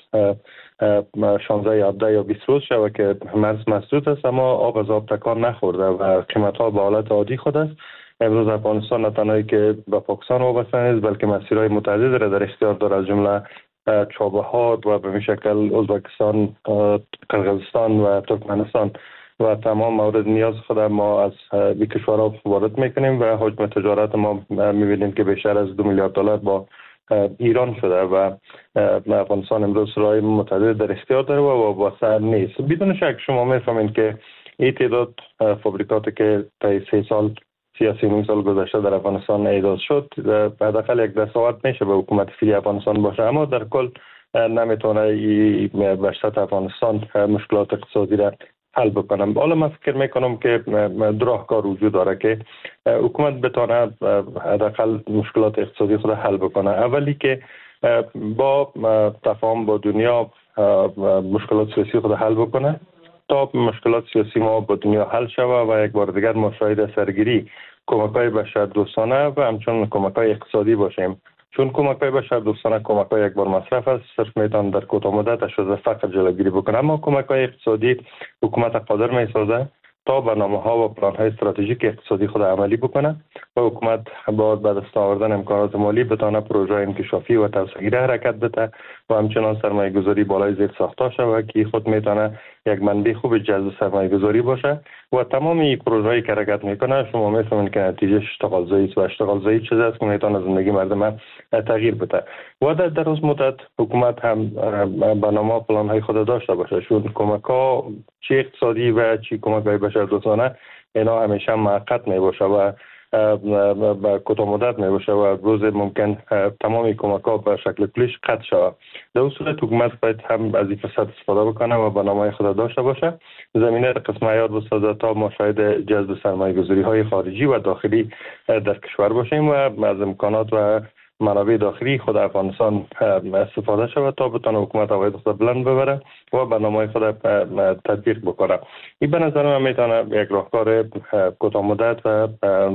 16 یا 17 یا 20 روز شود که مرز مسدود است، اما آب از آب تکان نخورده و قیمت‌ها به حالت عادی خود است. امروز افغانستان نه تنهایی که به پاکستان وابسته نیست، بلکه مسیرهای متعدد را در اختیار دارد، از جمله چابهار و به این شکل ازبکستان، قرقیزستان و ترکمنستان و تمام مورد نیاز خود ما از این کشورها وارد میکنیم و حجم تجارت ما میبینیم که بیشتر از 2 میلیارد دلار با ایران شده و افغانستان امروز راه متعدد در اختیار داره و وابسته نیست. بدون شک شما میفهمید که این تعداد فابریکاتی که تا 3 سال سیاسی نیم سال گذشته در افغانستان ایجاد شد حداقل یک دستاورد میشه به حکومت فعلی افغانستان باشه، اما در کل نمیتونه به شرط افغانستان مشکلات اقتصادی را حل بکنم. حالا من فکر میکنم که راهکار وجود داره که حکومت بتونه حداقل مشکلات اقتصادی خود حل بکنه. اولی که با تفاهم با دنیا مشکلات سیاسی خود حل بکنه تا مشکلات سیاسی ما با دنیا حل شود و یک بار دیگر ما شاهد سرگیری کمک‌های بشردوستانه و همچنین کمک‌های اقتصادی باشیم. چون کمک‌های بشردوستانه کمک‌های یک بار مصرف است، صرف میتونه در کوتاه مدت از فقر جلوگیری بکنه، اما کمک‌های اقتصادی حکومت قادر میسازه تا برنامه‌ها و پلان‌های استراتژیک اقتصادی خود عملی بکنه و حکومت با دست آوردن امکانات مالی بتونه پروژه انکشافی و توسعه‌گیری حرکت بده و همچنان سرمایه‌گذاری بالای زیر ساخته شود که خود میتونه یک منبع خوب جذب سرمایه‌گذاری باشه و تمام این پروژه‌ای که حرکت میکنه شما میفهمید که نتیجه اشتغال زایی است و اشتغال زایی چیزی است که میتونه زندگی مردم تغییر بده و در دراز مدت حکومت هم برنامه و پلان‌های خود داشته باشه، چون کمک‌ها چه اقتصادی و چه کمک‌های بشردوستانه اینا همیشه موقت میباشه و با کوتاه مدت میباشه و روز ممکن تمامی کمک‌ها به شکل کلیش قطع شود. در اون صورت حکومت باید هم از این فرصت استفاده بکنه و برنامه خود داشته باشه، زمینه قسم عیار بسازه تا ما شاهد جذب سرمایه‌گذاری‌های خارجی و داخلی در کشور باشیم و از امکانات و منابع داخلی خود افغانستان استفاده شود تا بتونه حکومت عواید خود بلند ببره و برنامه خود تطبیق بکنه. این به نظر من میتونه یک راهکار کوتاه مدت و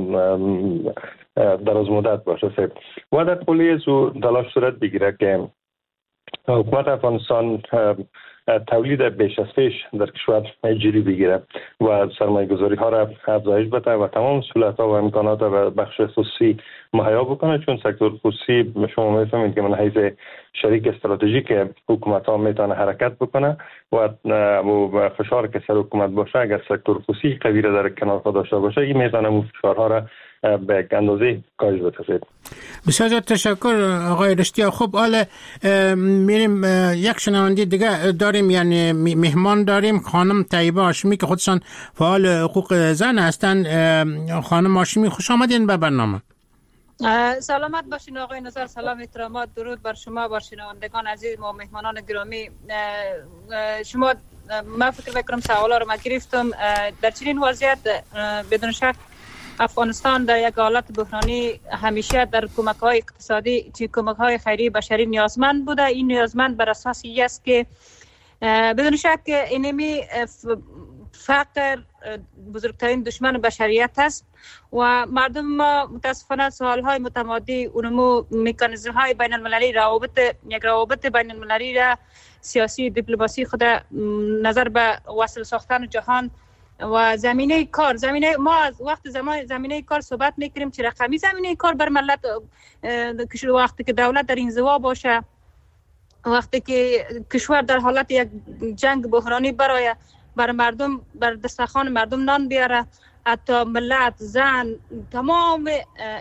دراز مدت باشه و در کلیه تلاش صورت بگیره که حکومت افغانستان تولید بیش از پیش در کشور جدی بگیره و سرمایه گذاری ها را افزایش بده و تمام سهولت ها و امکانات و بخش خصوصی مهیا بکنه، چون سکتور خصوصی شما میفهمید که من حیث شریک استراتژیک حکومت ها میتونه حرکت بکنه و فشار که سر حکومت باشه اگر سکتور خصوصی قوی را در کنار خود داشته باشه این میتونه اون فشارها را به اندازه کاهش بده. بسیار زیاد تشکر آقای رشتیا. خب حالا میریم یک شنونده دیگه داریم، یعنی مهمان داریم، خانم طیبه هاشمی که خودشان فعال حقوق زن هستند. خانم هاشمی خوش آمدین به برنامه. سلامت باشین آقای نظر، سلام احترامات درود بر شما، بر شنوندگان عزیز و مهمانان گرامی. شما من فکر میکنم سوالا رو من گرفتم. در چنین وضعیت بدون شک افغانستان در یک حالت بحرانی همیشه در کمک‌های اقتصادی چه کمک‌های خیری بشری نیازمند بوده. این نیازمند بر اساس است که بدون شک اینمی فقر بزرگترین دشمن بشریت است و مردم ما متاسفانه سالهای متمادی اونمو مکانیزم‌های بین المللی یک روابط بین المللی را سیاسی دیپلماسی خود نظر به وصل ساختن جهان و زمینه کار، ما از وقت زمینه کار صحبت میکنیم چه رقمی زمینه کار بر ملت، وقتی که دولت در انزوا باشه، وقتی که کشور در حالت یک جنگ بحرانی برای بر مردم بر دسترخوان مردم نان بیاره، حتی ملت زن تمام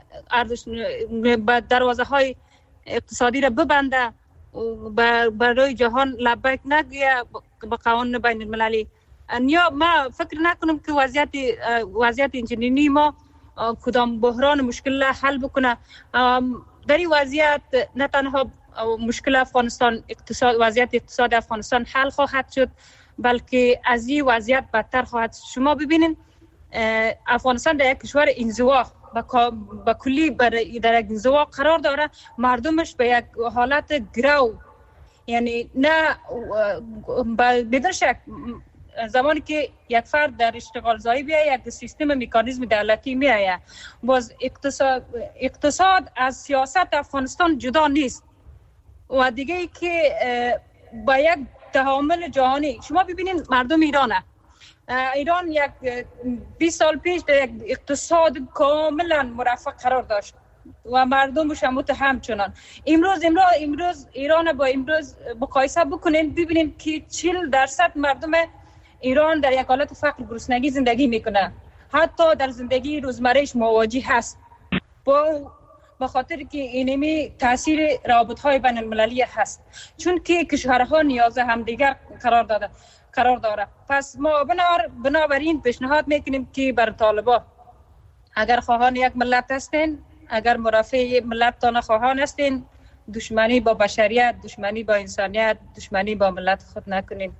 دروازه های اقتصادی را ببنده برای جهان لبیک نگیه با قوانین بین المللی. یا ما فکر نکنم که وضعیت اینجنینی ما کدام بحران مشکل حل بکنه. در این وضعیت نه تنها مشکل افغانستان وضعیت اقتصاد افغانستان حل خواهد شد، بلکه از این وضعیت بدتر خواهد. شما ببینید افغانستان در یک کشور انزوا با کلی در یک انزوا قرار داره، مردمش به یک حالت گرو، یعنی نه بدون شک زمانی که یک فرد در اشتغال زایی بیاید یک سیستم مکانیزم دولتی میآید. باز اقتصاد از سیاست افغانستان جدا نیست و دیگه ای که با یک تعامل جهانی شما ببینید مردم ایران یک 20 سال پیش در یک اقتصاد کاملا مرفه قرار داشت و مردمش هم همچنان. امروز ایران با امروز مقایسه بکنین ببینید که 40% مردم ایران در یک حالت فقر گرسنگی زندگی میکنه، حتی در زندگی روزمرهش مواجه هست با خاطر که اینمی تاثیر روابط‌های بین المللی هست، چون که کشورها نیاز همدیگر قرار داره. پس ما بنابراین پیشنهاد میکنیم که بر طالبان اگر خواهان یک ملت هستین، اگر مرافع ملت تان خواهان هستین، دشمنی با بشریت، دشمنی با انسانیت، دشمنی با ملت خود نکنین.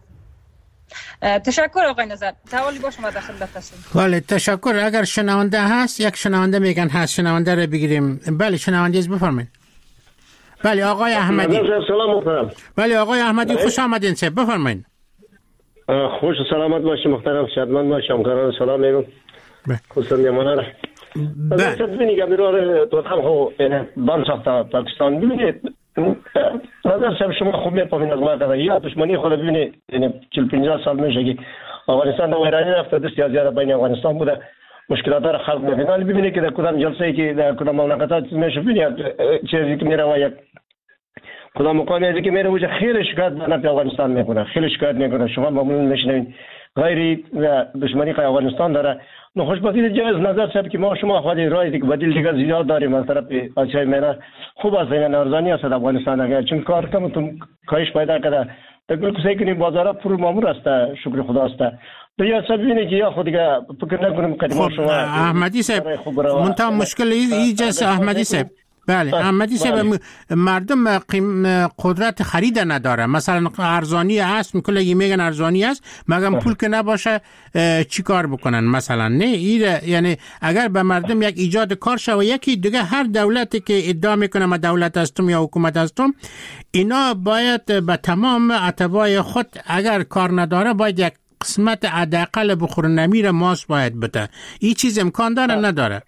تشکر آقای نظر. توالی با شما داخل هستیم. بله تشکر. اگر شنونده هست، یک شنونده میگن هست، شنونده رو بگیریم. بله شنونده از بفرمایید. بله آقای احمدی. سلام محترم. بله آقای احمدی خوش آمدین. چه بفرمایید. خوش سلامت باشی محترم، شادمان باشی. همکاران سلام میگم. خصوصا میمونه را. بله. ببینید که برای تو هم خو بان ساخته پاکستان ببینید. نظر صاحب شما خوب می‌فهمید از ما یا دشمنی خود ببینید، یعنی 40-50 سال میشه که افغانستان در ویرانی رفته، دست زیاد بین افغانستان بوده، مشکلات را خلق می‌کنه. ببینید که در کدام جلسه‌ای که در کدام مملکتات میشه ببینید چیزی که میره و یک کدام مقامی که میره وجه خیلی شکایت به افغانستان میکنه، خیلی شکایت میکنه. شما معمولا میشنوید غیر دشمنی که افغانستان داره. نو خوشبختی جایز نظر صاحب که ما شما خودی رای دیگه بدیل دیگه زیاد داریم از طرف آسیای میانه. خوب است این ارزانی است افغانستان اگر چون کار کم تو کاهش پیدا کرده تقول کسی که بازارا پر مامور است، شکر خدا است. تو یا سبینه که یا خود دیگه فکر نکنم که ما شما احمدی صاحب منتها مشکل ایجاز احمدی صاحب بله احمدی صاحب مردم قدرت خرید نداره، مثلا ارزانی است، کلی میگن ارزانی است، مگم پول که نباشه چی کار بکنن مثلا؟ نه یعنی اگر به مردم یک ایجاد کار شوه، یکی دیگه هر دولتی که ادعا میکنه ما دولت هستم یا حکومت هستم، اینا باید به تمام اتباع خود اگر کار نداره باید یک قسمت حداقل بخور نمیر ماست باید بده. این چیز امکان داره نداره؟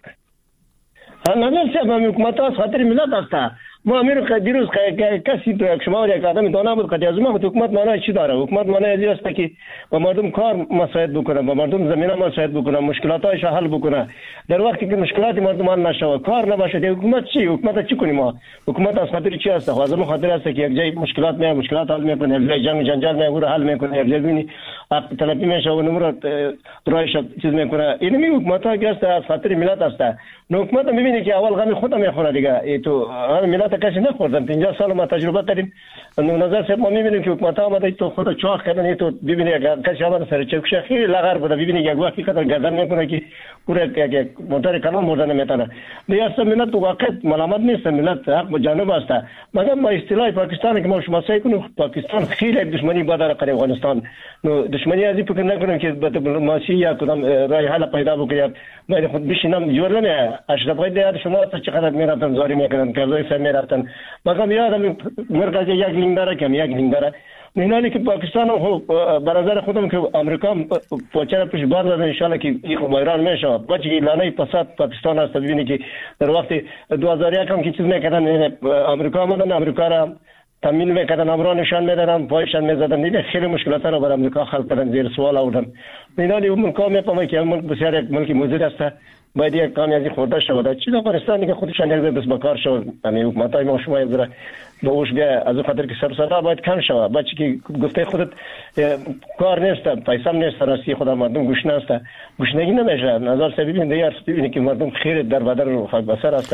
نظر سیاب حکومت ها خاطر ملت هسته. ما امیر دیروز کسی تو یک شما یک آدم دانا بود که از ما حکومت معنی چی داره؟ حکومت معنی ازی است که با مردم کار مساعد بکنه، با مردم زمینه مساعد بکنه، مشکلاتایش حل بکنه. در وقتی که مشکلات مردم حل نشه، کار نباشه، حکومت چی؟ حکومت چی کنیم ما؟ حکومت از خاطر چی است؟ از ما خاطر است که یک جای مشکلات میاد، مشکلات حل میکنه، یک جای جنگ جنجال میاد حل میکنه، یک جای ببینی طلبی میشه و نمره رایش چیز میکنه. این می حکومت ها که است از خاطر ملت است. نو حکومت میبینی که اول غمی خودم میخوره دیگه. تو ملت کسی نخوردن. 50 سال ما تجربه داریم. نو نظر سه ما میبینیم که حکومت ها آمده تو خود چاق کردن. تو ببینی کسی آمده سر چکش خیلی لغر بوده، ببینی یک وقتی که گردن میکنه که پورا یک موتور کلام مردن میتونه. دیگه ملت تو واقع ملامت نیست، ملت حق جانب است. مگر ما اصطلاح پاکستان که ما شما سعی کنیم پاکستان خیلی دشمنی با داره قریب افغانستان. نو دشمنی ازی فکر نکنیم که به دیپلماسی یا کدام راه حل پیدا بکنیم. ما خود بشینم جور نمیه. اشرف غنی شما چقدر میرفتن زاری میکردن، کلوی سر میرفتن. مگر یادم مرکز یک لینگ داره که یک لینگ داره. می‌بینی که پاکستان هم به نظر خودم که آمریکا پوچر پیش بار داده ان شاء الله که این ایران میشه. بچگی لانه فساد پاکستان است. ببینید که در وقت 2001 هم که چیز میکردن آمریکا آمدن، آمریکا را تامین میکردن، امران نشان میدادن، پایشان میزدن. دیگه خیلی مشکلات را بر آمریکا خلق کردن، زیر سوال آوردن. می‌بینید اون کار میفهمه که ملک بسیار یک ملک موجود است. باید یک کامیازی خورده شود. چیز افغانستانی که خودشان یک بس بکار شود. همین حکومت‌های ما شما یک ذره به اوش بیا از خاطر که سر صدا باید کم شود. بچه که گفته خودت کار نیست، پیسه نیست، راستی خود مردم گوش نیست، گوشنگی نمیشه. نظر سه ببین دیگه ببینی که مردم خیر در بدر و خاک بسر است.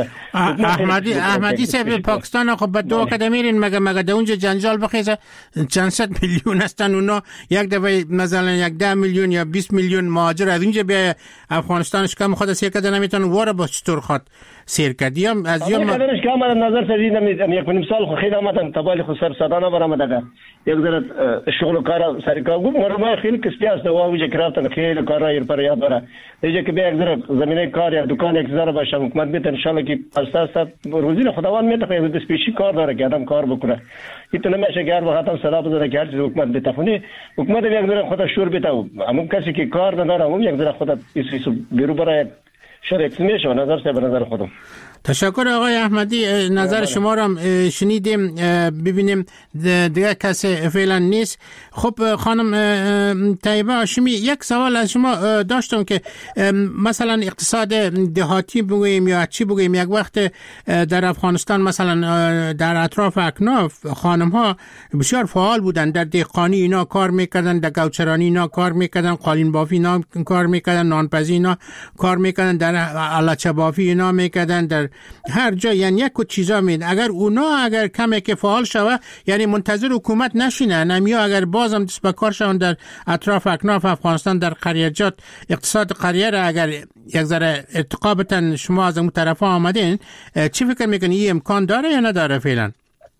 احمدی صاحب پاکستان خب به دو کده میرین مگه در اونجا جنجال بخیزه چند صد میلیون هستن، اونا یک دفعه مثلا یک 10 میلیون یا 20 میلیون مهاجر از اینجا بیا افغانستانش کم خود سیر کده نمیتونه واره با چطور خود سیر کردیم از یوم قدرش که آمدن نظر سه دیدم یک نیم سال خیلی آمدن تبالی خود سر صدانه برآمده. یک ذره شغل و کار سر کار گفت مرما خیلی کسبی است و اوج کرافتن خیلی کارا پر یاد داره. دیگه که به یک ذره زمینه کار یا دکان یک ذره باشه حکومت بیت ان شاء الله که اساس روزی خداوند میتونه به سپیشی کار داره که آدم کار بکنه. این نمیشه که هر وقت صدا بزنه که هر چیز حکومت بتفونی حکومت یک ذره خود شور بیتو. همون کسی که کار نداره اون یک ذره خود ایسو بیرو برای شرکت میشه. نظر سه به نظر خودم. تشکر آقای احمدی، نظر شما را شنیدیم. ببینیم دیگه کسی فعلا نیست. خب خانم طیبه هاشمی، یک سوال از شما داشتم که مثلا اقتصاد دهاتی بگوییم یا چی بگوییم، یک وقت در افغانستان مثلا در اطراف اکناف خانم ها بسیار فعال بودن، در دهقانی اینا کار میکردن، در گوچرانی اینا کار میکردن، قالین بافی اینا کار میکردن، نانپزی اینا کار میکردن، در الچه بافی اینا میکردن، در هر جا یعنی یک چیزا مید. اگر کمی که فعال شوه یعنی منتظر حکومت نشینه، نمیا اگر بازم دست به کار شون در اطراف اکناف افغانستان در قریجات اقتصاد قریه را اگر یک ذره ارتقا بتن، شما از اون طرف آمدین، چی فکر میکنی این امکان داره یا نداره فعلا؟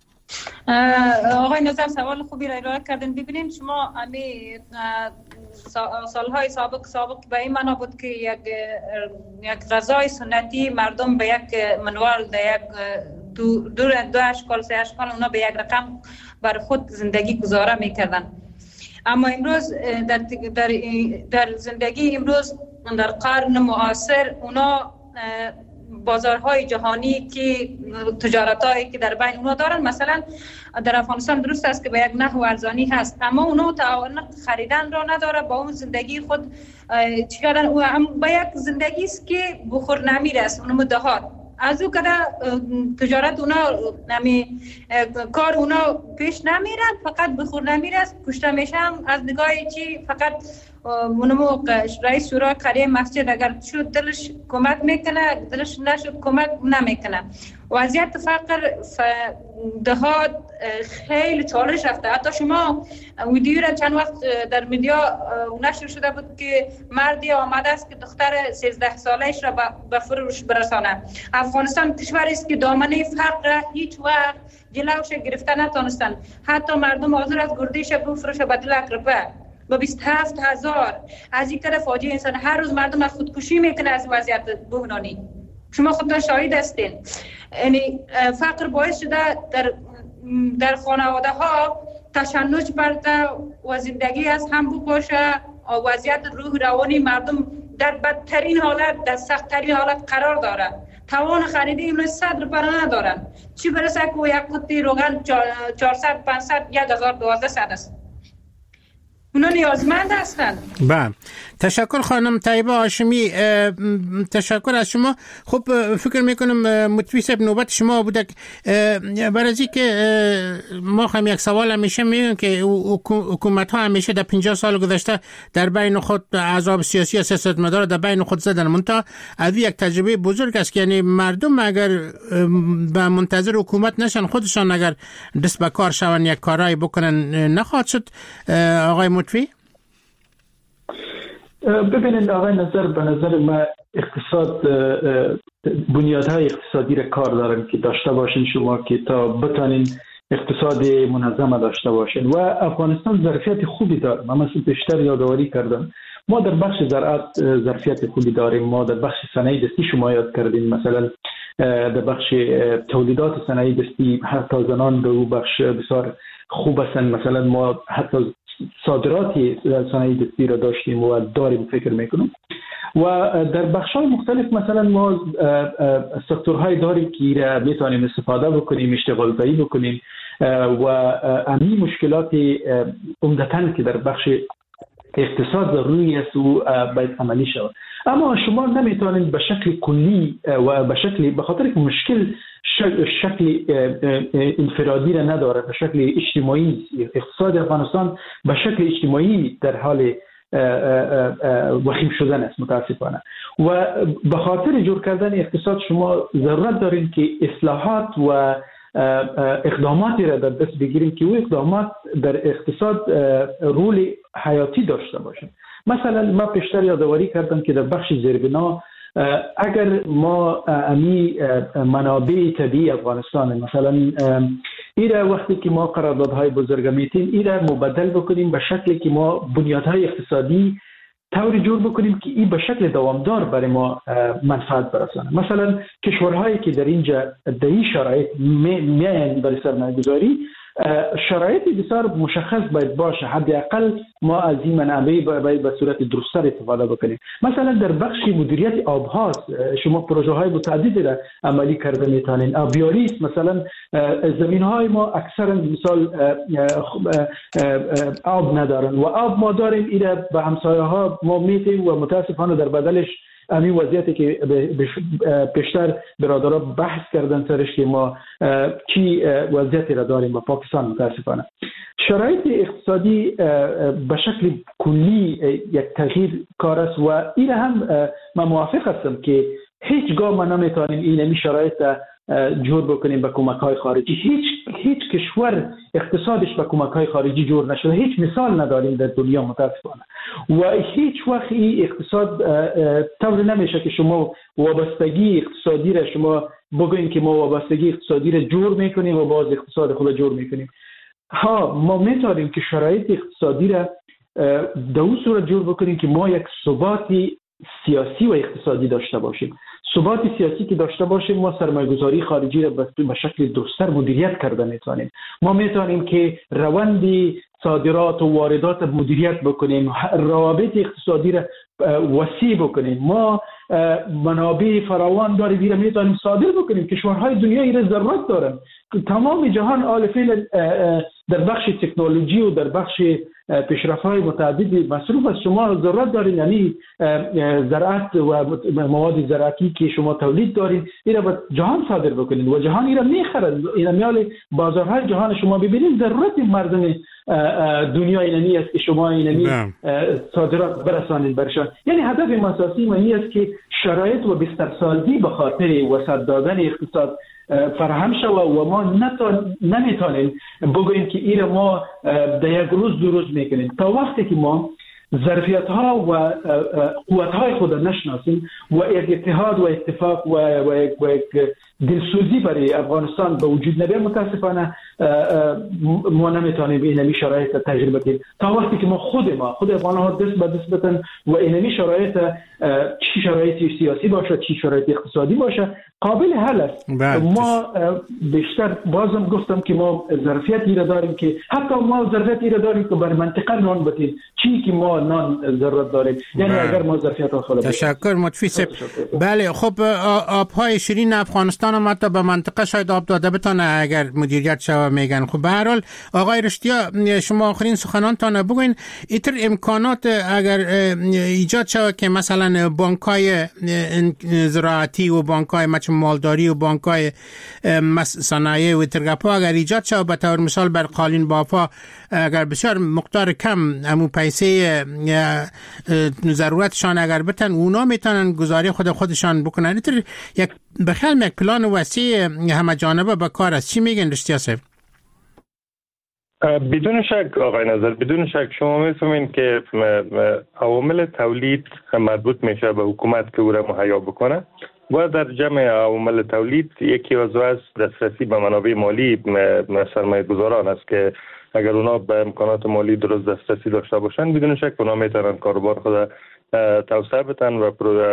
آقای نظر سوال خوبی را ارائه کردن. ببینید شما سالهای سابق به این معنا بود که یک غذای سنتی مردم به یک منوال در یک دو اشکال سه اشکال اونا به یک رقم بر خود زندگی گزاره میکردن. اما امروز در زندگی امروز در قرن معاصر اونا بازارهای جهانی که تجارتایی که در بین اونا دارن، مثلا در افغانستان درست است که به یک نحو ارزانی هست، اما اونا تعاون خریدن را نداره، با اون زندگی خود چی کردن؟ او هم به یک زندگی است که بخور نمیره است، اونم دهات از او کده تجارت اونا کار اونا پیش نمیرن، فقط بخور نمیره است، کشته میشن از نگاه چی فقط منمو رئیس شورای قریه مسجد اگر شد دلش کمک میکنه، دلش نشد کمک نمیکنه. وضعیت فقر دهات خیلی چالش رفته. حتی شما ویدیو را چند وقت در میدیا نشر شده بود که مردی آمده است که دختر 13 سالش را به فروش برسانه. افغانستان کشوری است که دامنه فقر هیچ وقت جلوش گرفته نتونستن. حتی مردم حاضر از گردیش بفروشه به 2 لک روپیه با 27,000. از این طرف فاجعه انسان هر روز مردم از خودکشی میکنه از وضعیت بحرانی. شما خودتان شاهد هستین. یعنی فقر باعث شده در خانواده ها تشنج برده و زندگی از هم بپاشه. وضعیت روح روانی مردم در بدترین حالت، در سختترین حالت قرار داره. توان خریدی این 100 روپیه ندارن، چی برسه که یک قطعه روغن 400 500 1200 است. اونا نیازمند هستند. بله، تشکر خانم طیبه هاشمی، تشکر از شما. خب فکر میکنم مطوی صاحب نوبت شما بوده. برای که ما هم یک سوال همیشه میگیم که حکومت ها همیشه در 50 سال گذشته در بین خود احزاب سیاسی و سیاستمدار در بین خود زدن. منتها از یک تجربه بزرگ است که یعنی مردم اگر به منتظر حکومت نشن، خودشان اگر دست به کار شون یک کارایی بکنن نخواهد شد. آقای مطوی؟ ببینید آقای نظر، به نظر ما اقتصاد بنیادهای اقتصادی را کار دارن که داشته باشین شما که تا بتانین اقتصاد منظم داشته باشین. و افغانستان ظرفیت خوبی داره. من مثل بیشتر یادآوری کردم ما در بخش زراعت ظرفیت خوبی داریم. ما در بخش صنایع دستی شما یاد کردین، مثلا در بخش تولیدات صنایع دستی حتی زنان در بخش بسیار خوب هستن. مثلا ما حتی صادراتی صنایع دستی را داشتیم و داریم فکر میکنم. و در بخش‌های مختلف مثلا ما سکتورهای داریم که را میتونیم استفاده بکنیم، اشتغال زایی بکنیم و همین مشکلات عمدتاً که در بخش اقتصاد ضروری است و باید عملی شود. اما شما نمیتونید به شکل کلی و به خاطر که مشکل شکل انفرادی را نداره، به شکل اجتماعی، اقتصاد افغانستان به شکل اجتماعی در حال وخیم شدن است متاسفانه. و به خاطر جور کردن اقتصاد شما ضرورت دارین که اصلاحات و اقداماتی را در دست بگیریم که او اقدامات در اقتصاد رول حیاتی داشته باشند. مثلا ما پیشتر یادآوری کردم که در بخش زیربنا اگر ما امی منابع طبیعی افغانستان مثلا ایره وقتی که ما قراردادهای بزرگ میتیم ایره مبدل بکنیم به شکلی که ما بنیادهای اقتصادی طوری جور بکنیم که این به شکل دوامدار برای ما منفعت برسانه. مثلا کشورهایی که در اینجا در این شرایط میاین برای سرمایه‌گذاری، شرایط بسیار مشخص باید باشه. حداقل ما از این منابع باید به صورت درست‌تر استفاده بکنیم. مثلا در بخش مدیریت آب‌ها شما پروژه‌های متعددی را عملی کرده میتونین. آبیاری مثلا زمین‌های ما اکثرا مثال آب ندارن و آب ما داریم، اینا به همسایه‌ها ما میتیم و متاسفانه در بدلش همین وضعیتی که پیشتر برادرها بحث کردن سرش که ما چی وضعیتی را داریم با پاکستان متاسفانه. شرایط اقتصادی به شکل کلی یک تغییر کار است و این هم من موافق هستم که هیچگاه ما نمیتونیم این شرایط جور بکنیم به کمک‌های خارجی. هیچ کشور اقتصادش به کمک‌های خارجی جور نشده. هیچ مثال نداریم در دنیا متاسفانه. و هیچ وقت این اقتصاد طور نمیشه که شما وابستگی اقتصادی را شما بگوین که ما وابستگی اقتصادی را جور میکنیم و باز اقتصاد خود جور میکنیم. ها ما میتونیم که شرایط اقتصادی را در اون صورت جور بکنیم که ما یک ثبات سیاسی و اقتصادی داشته باشیم. ثبات سیاسی که داشته باشیم ما سرمایه‌گذاری خارجی را به شکل درست‌تر مدیریت کرده میتونیم. ما میتونیم که روند صادرات و واردات مدیریت بکنیم، روابط اقتصادی را وسیع بکنیم. ما منابع فراوان داریم، اینا میتونیم صادر بکنیم. کشورهای دنیا اینا ضرورت دارن. تمام جهان آل فعل در بخش تکنولوژی و در بخش پیشرفت‌های متعدد مصروف است. شما ضرورت دارین، یعنی زراعت و مواد زراعتی که شما تولید دارین اینا به جهان صادر بکنین و جهان اینا میخرن. اینا میال بازارهای جهان شما ببینید. ضرورت مردم دنیا اینمی است که شما اینمی صادرات برسانید برشان. یعنی هدف ما اساسی ما این است که شرایط و بسترسازی به خاطر وسعت دادن اقتصاد فراهم شود و ما نمیتونیم بگوییم که این ما در یک روز دو روز میکنیم. تا وقتی که ما ظرفیت ها و قوت های خود نشناسیم و اتحاد و اتفاق و دلسوزی برای افغانستان به وجود نبیه، متاسفانه ما نمیتونیم اینمی شرایط تجربه کنیم. تا وقتی که ما خود افغان ها دست به دست بتن و اینمی شرایط چی شرایط سیاسی باشه چی شرایط اقتصادی باشه قابل حل است. ما بیشتر بازم گفتم که ما ظرفیتی را داریم که حتی ما ظرفیتی را داریم که بر منطقه نان بتیم چی که ما نان ضرورت داریم. یعنی اگر ما ظرفیت ها خود تشکر متفیس. بله خب آبهای شیرین افغانستان هم حتی به منطقه شاید آب داده بتانه اگر مدیریت شود میگن. خب به هر حال آقای رشتیا شما آخرین سخنانتان بگوین ایتر امکانات اگر ایجاد شود که مثلا بانک‌های زراعتی و بانک‌های مالداری و بانک‌های صنایع و ترگپا اگر ایجاد شود به طور مثال بر قالین بافا اگر بسیار مقدار کم همون پیسه ضرورتشان اگر بتن اونا میتونن گزاری خودشان بکنن. ایتر یک بخیال یک پلان وسیع همه جانبه به کار است. چی میگن رشتیا صاحب؟ بدون شک آقای نظر، بدون شک شما میفهمین که عوامل تولید مربوط میشه به حکومت که او را مهیا بکنه و در جمع عوامل تولید یکی عضو از دسترسی به منابع مالی سرمایه گذاران است که اگر اونا به امکانات مالی درست دسترسی داشته باشند بدون شک اونا میتونن کاروبار خود توسعه بدن و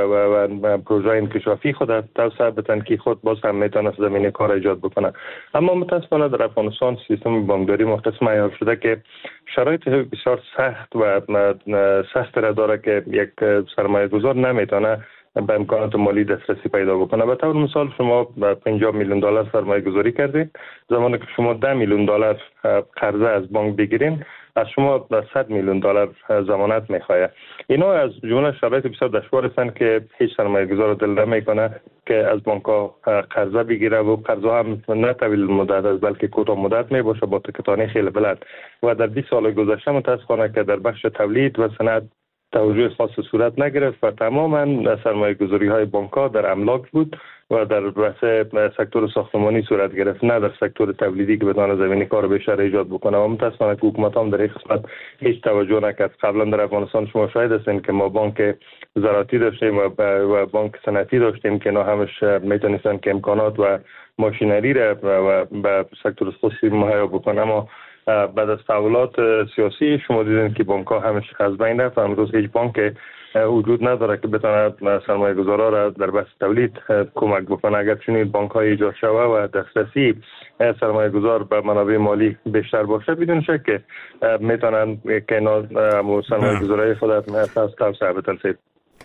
پروژه انکشافی خود توسعه بدن که خود باز هم میتونه زمینه کار ایجاد بکنه. اما متاسفانه در افغانستان سیستم بانکداری مختص معیار شده که شرایط بسیار سخت و سخت را داره که یک سرمایه گذار نمیتونه به امکانات مالی دسترسی پیدا بکنه. به طور مثال شما 50 میلیون دلار سرمایه گذاری کردید، زمانی که شما 10 میلیون دلار قرضه از بانک بگیرین از شما 100 میلیون دلار ضمانت میخواد. اینا از جمله شرایط بسیار دشوار هستند که هیچ سرمایه گذار دل نمیکنه که از بانک ها قرضه بگیره و قرضه هم نه طویل مدت است بلکه کوتاه مدت می باشه با تکتانی خیلی بلند و در 20 سال گذشته متاسفانه که در بخش تولید و صنعت توجه خاص صورت نگرفت و تماما سرمایه گذاری های بانک ها در املاک بود و در بحث سکتور ساختمانی صورت گرفت، نه در سکتور تولیدی که بتونه زمینه کار بیشتر ایجاد بکنه. و متاسفانه که حکومت هم در این قسمت هیچ توجه نکرد. قبلا در افغانستان شما شاهد هستین که ما بانک زراعتی داشتیم و بانک صنعتی داشتیم که اینا همش میتونستن که امکانات و ماشینری را به سکتور خصوصی مهیا بکنه. اما بعد از تحولات سیاسی شما دیدین که بانک ها همش از بین رفت. امروز هیچ بانک وجود نداره که بتونه سرمایه گذارا را در بحث تولید کمک بکنه. اگر چنین بانک های ایجاد شوه و دسترسی سرمایه گذار به منابع مالی بیشتر باشه بدون شک که میتونن که اینا سرمایه گذاری خود توسعه بدن.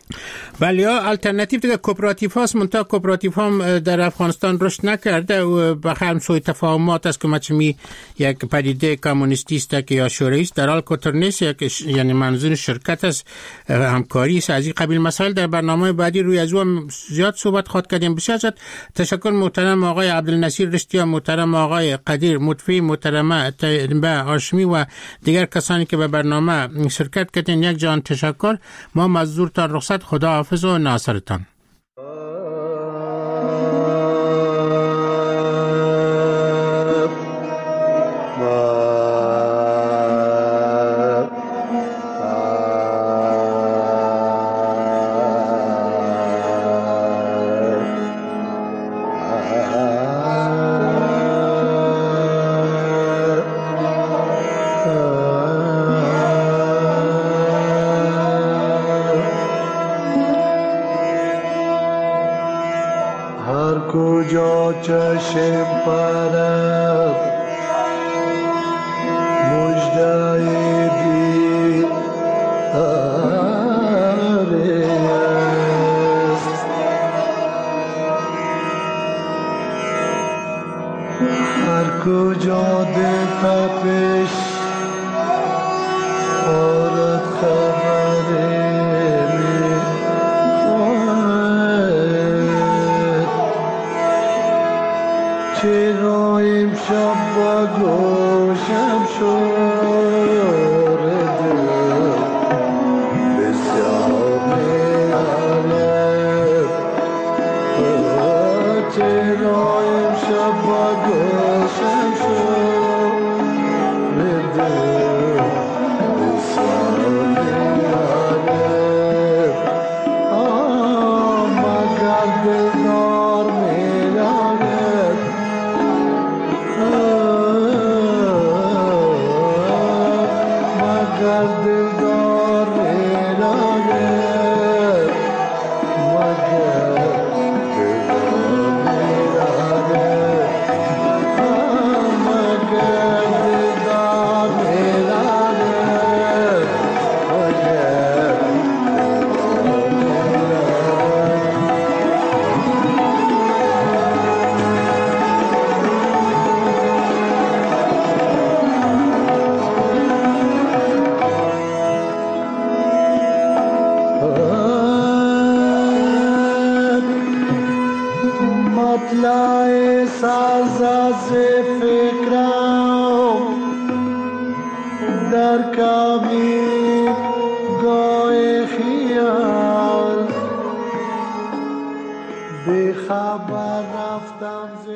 ولی الटरनेटिव دیگه کوپراتیو هاست، منتها کوپراتیو هم در افغانستان رشد نکرده و بخیر سوی تفاهمات است که مچمی یک پدیده کمونیستی است که یا شوروی است، در حال کوتر نیست، یعنی منظور شرکت است، همکاری است. از این قبیل مسائل در برنامه بعدی روی از اون زیاد صحبت خواهد کردیم. بسیار تشکر محترم آقای عبدالنصیر رشتیا، محترم آقای قدیر مطفی، محترمه طیبه هاشمی و دیگر کسانی که به برنامه شرکت کردین. یک جان تشکر. ما مزدورتان رخصت. خدا حافظ و ناصرتان. چشم پرد مجدای دیداری است، هر کجا دل تپش آرد خبری چرا امشب با گوشم شد فکرم در کمی گاه خیال بی خبر رفتم